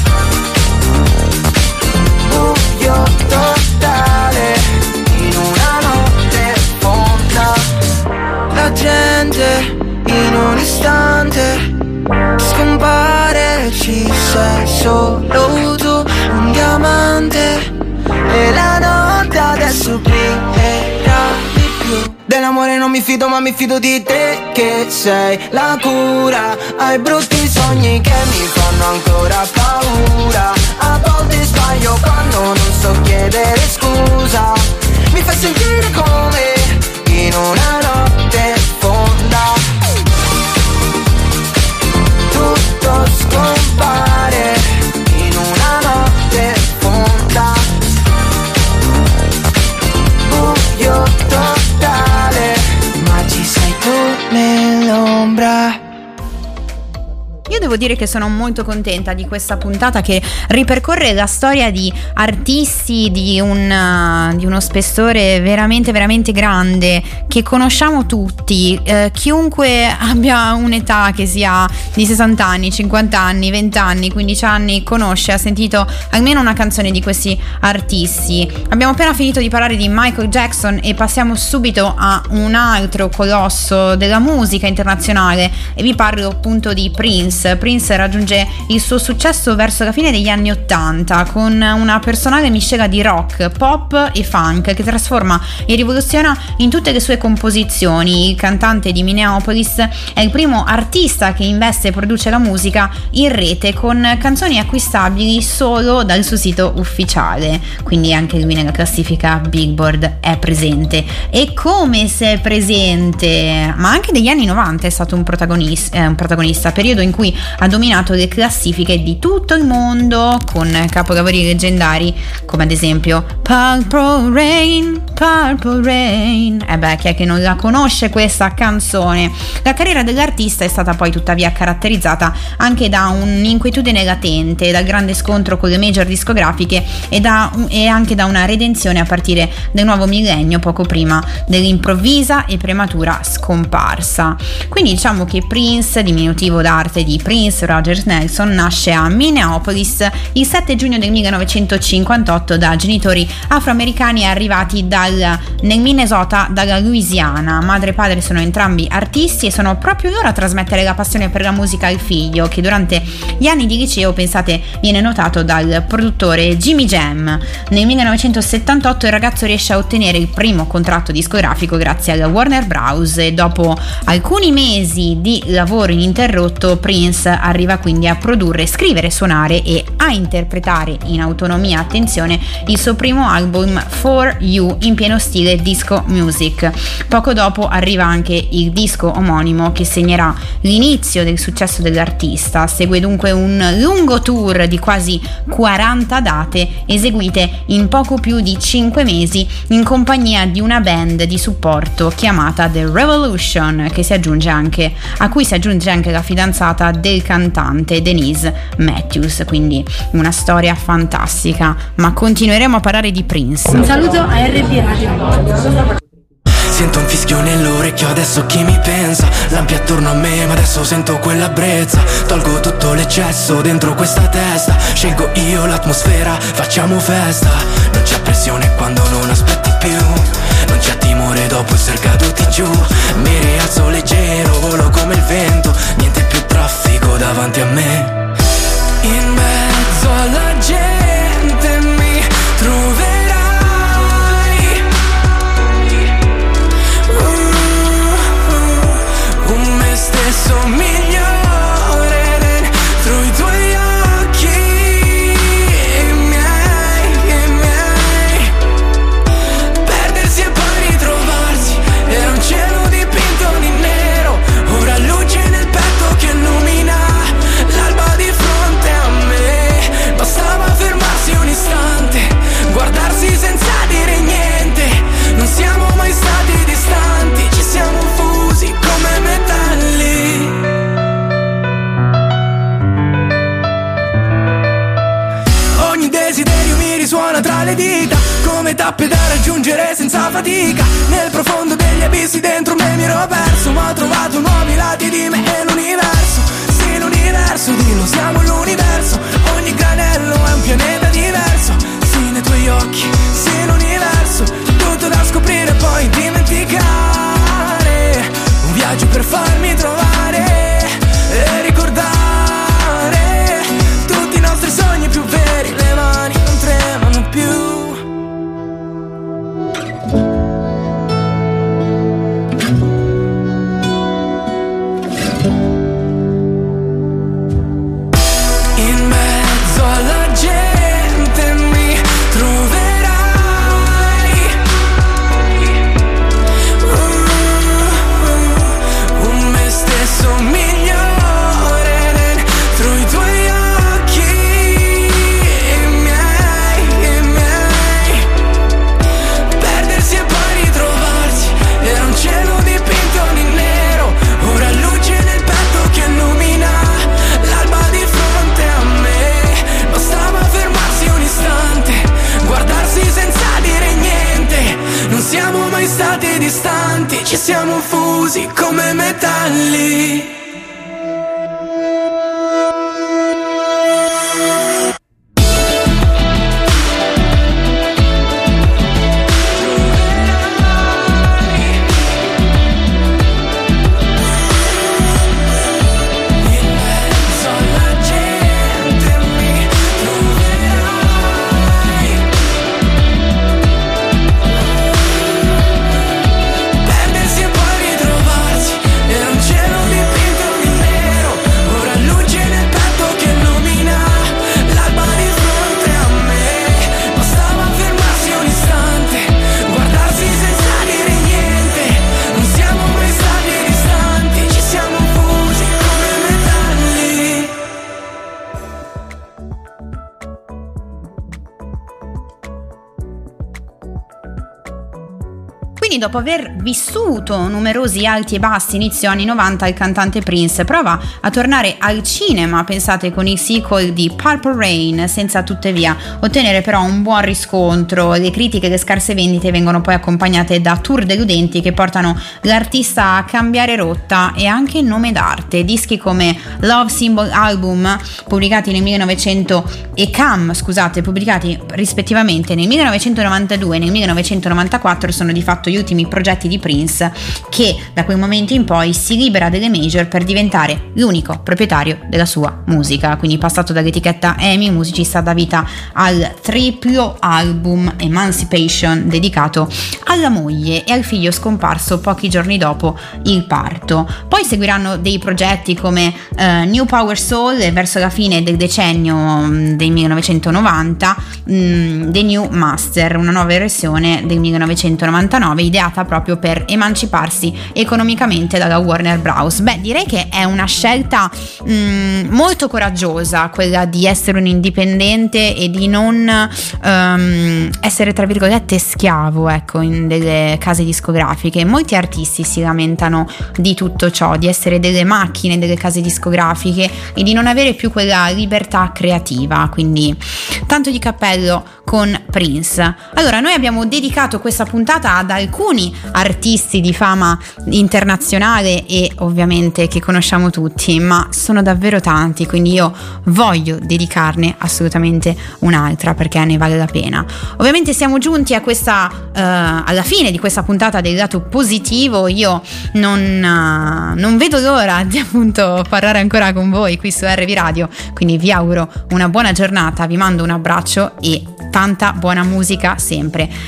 Buio totale in una notte fonda. La gente in un istante scompare, ci sei solo tu, un diamante. E la notte adesso brillerà di più. Dell'amore non mi fido ma mi fido di te. Che sei la cura ai brutti sogni che mi fanno ancora paura. A volte sbaglio quando non so chiedere scusa. Mi fai sentire come in una notte fonda. Tutto scompare in una notte fonda. Buio totale, ma ci sei tu nell'ombra. Io devo dire che sono molto contenta di questa puntata che ripercorre la storia di artisti di uno spessore veramente veramente grande che conosciamo tutti. Chiunque abbia un'età che sia di 60 anni, 50 anni, 20 anni, 15 anni conosce, ha sentito almeno una canzone di questi artisti. Abbiamo appena finito di parlare di Michael Jackson e passiamo subito a un altro colosso della musica internazionale e vi parlo appunto di Prince. Prince raggiunge il suo successo verso la fine degli anni 80 con una personale miscela di rock, pop e funk che trasforma e rivoluziona in tutte le sue composizioni. Il cantante di Minneapolis è il primo artista che investe e produce la musica in rete con canzoni acquistabili solo dal suo sito ufficiale, quindi anche lui nella classifica Billboard è presente. E come se è presente, ma anche negli anni 90 è stato un protagonista, periodo in cui ha dominato le classifiche di tutto il mondo con capolavori leggendari come ad esempio Purple Rain. Chi è che non la conosce questa canzone? La carriera dell'artista è stata poi tuttavia caratterizzata anche da un'inquietudine latente, dal grande scontro con le major discografiche e anche da una redenzione a partire del nuovo millennio, poco prima dell'improvvisa e prematura scomparsa. Quindi diciamo che Prince, diminutivo d'arte di Prince Rogers Nelson, nasce a Minneapolis il 7 giugno del 1958 da genitori afroamericani arrivati nel Minnesota dalla Louisiana. Madre e padre sono entrambi artisti e sono proprio loro a trasmettere la passione per la musica al figlio, che durante gli anni di liceo, pensate, viene notato dal produttore Jimmy Jam. Nel 1978 il ragazzo riesce a ottenere il primo contratto discografico grazie alla Warner Bros. E dopo alcuni mesi di lavoro ininterrotto Prince arriva quindi a produrre, scrivere, suonare e a interpretare in autonomia, attenzione, il suo primo album For You in pieno stile disco music. Poco dopo arriva anche il disco omonimo che segnerà l'inizio del successo dell'artista. Segue dunque un lungo tour di quasi 40 date eseguite in poco più di 5 mesi in compagnia di una band di supporto chiamata The Revolution, a cui si aggiunge anche la fidanzata del il cantante Denise Matthews, quindi una storia fantastica, ma continueremo a parlare di Prince. Un saluto a RB Radio. Sento un fischio nell'orecchio, adesso chi mi pensa? Lampi attorno a me, ma adesso sento quella brezza. Tolgo tutto l'eccesso dentro questa testa. Scelgo io l'atmosfera, facciamo festa. Non c'è pressione quando non aspetti più. Non c'è timore dopo essere caduti giù. Mi rialzo leggero, volo come il vento. Niente più traffico davanti a me. In mezzo alla gente mi troverai. Stesso migliore dentro i tuoi occhi e miei. Perdersi e poi ritrovarsi, era un cielo dipinto di nero. Ora luce nel petto che illumina l'alba di fronte a me. Bastava fermarsi un istante, guardarsi senza dire niente. Non siamo mai stati distanti, ci siamo fusi come metalli. Ogni desiderio mi risuona tra le dita, come tappe da raggiungere senza fatica. Nel profondo degli abissi dentro me mi ero perso, ma ho trovato nuovi lati di me e l'universo. Sì, l'universo, dillo, siamo l'universo. Ogni granello è un pianeta diverso. Sì, nei tuoi occhi, sì, l'universo. Tutto da scoprire e poi dimenticare. Un viaggio per farmi trovare e ricordare tutti i nostri sogni più veri. Le mani non tremano più. In mezzo alla gente mi troverai. Un me stesso migliore dentro i tuoi occhi e miei. Perdersi e poi ritrovarsi, era un cielo dipinto di nero. Ora luce nel petto che illumina l'alba di fronte a me. Bastava fermarsi un istante, guardarsi senza dire niente. Non siamo mai stati distanti, ci siamo fusi come metalli. Perdersi e poi ritrovarsi, era un cielo dipinto di nero. Ora luce nel petto che illumina l'alba di fronte a me. Bastava fermarsi un istante, guardarsi senza dire niente. Non siamo mai stati distanti, ci siamo fusi come metalli. Quindi dopo aver vissuto numerosi alti e bassi inizio anni 90, il cantante Prince prova a tornare al cinema, pensate, con il sequel di Purple Rain, senza tuttavia ottenere però un buon riscontro. Le critiche e le scarse vendite vengono poi accompagnate da tour deludenti che portano l'artista a cambiare rotta e anche nome d'arte. Dischi come Love Symbol Album, pubblicati nel 1900, e Come, pubblicati rispettivamente nel 1992 e nel 1994, sono di fatto gli ultimi progetti di Prince, che da quel momento in poi si libera delle major per diventare l'unico proprietario della sua musica. Quindi, passato dall'etichetta EMI, il musicista dà vita al triplo album Emancipation, dedicato alla moglie e al figlio scomparso pochi giorni dopo il parto. Poi seguiranno dei progetti come New Power Soul e verso la fine del decennio del 1990 The New Master, una nuova versione del 1999, ideata proprio per emanciparsi economicamente dalla Warner Bros. Beh, direi che è una scelta molto coraggiosa, quella di essere un indipendente e di non essere, tra virgolette, schiavo, ecco, in delle case discografiche. Molti artisti si lamentano di tutto ciò, di essere delle macchine delle case discografiche e di non avere più quella libertà creativa, quindi tanto di cappello con Prince. Allora, noi abbiamo dedicato questa puntata ad alcuni artisti di fama internazionale e ovviamente che conosciamo tutti, ma sono davvero tanti, quindi io voglio dedicarne assolutamente un'altra perché ne vale la pena. Ovviamente siamo giunti a questa alla fine di questa puntata del lato positivo. Io non vedo l'ora di appunto parlare ancora con voi qui su RV Radio, quindi vi auguro una buona giornata, vi mando un abbraccio e tanta buona musica sempre.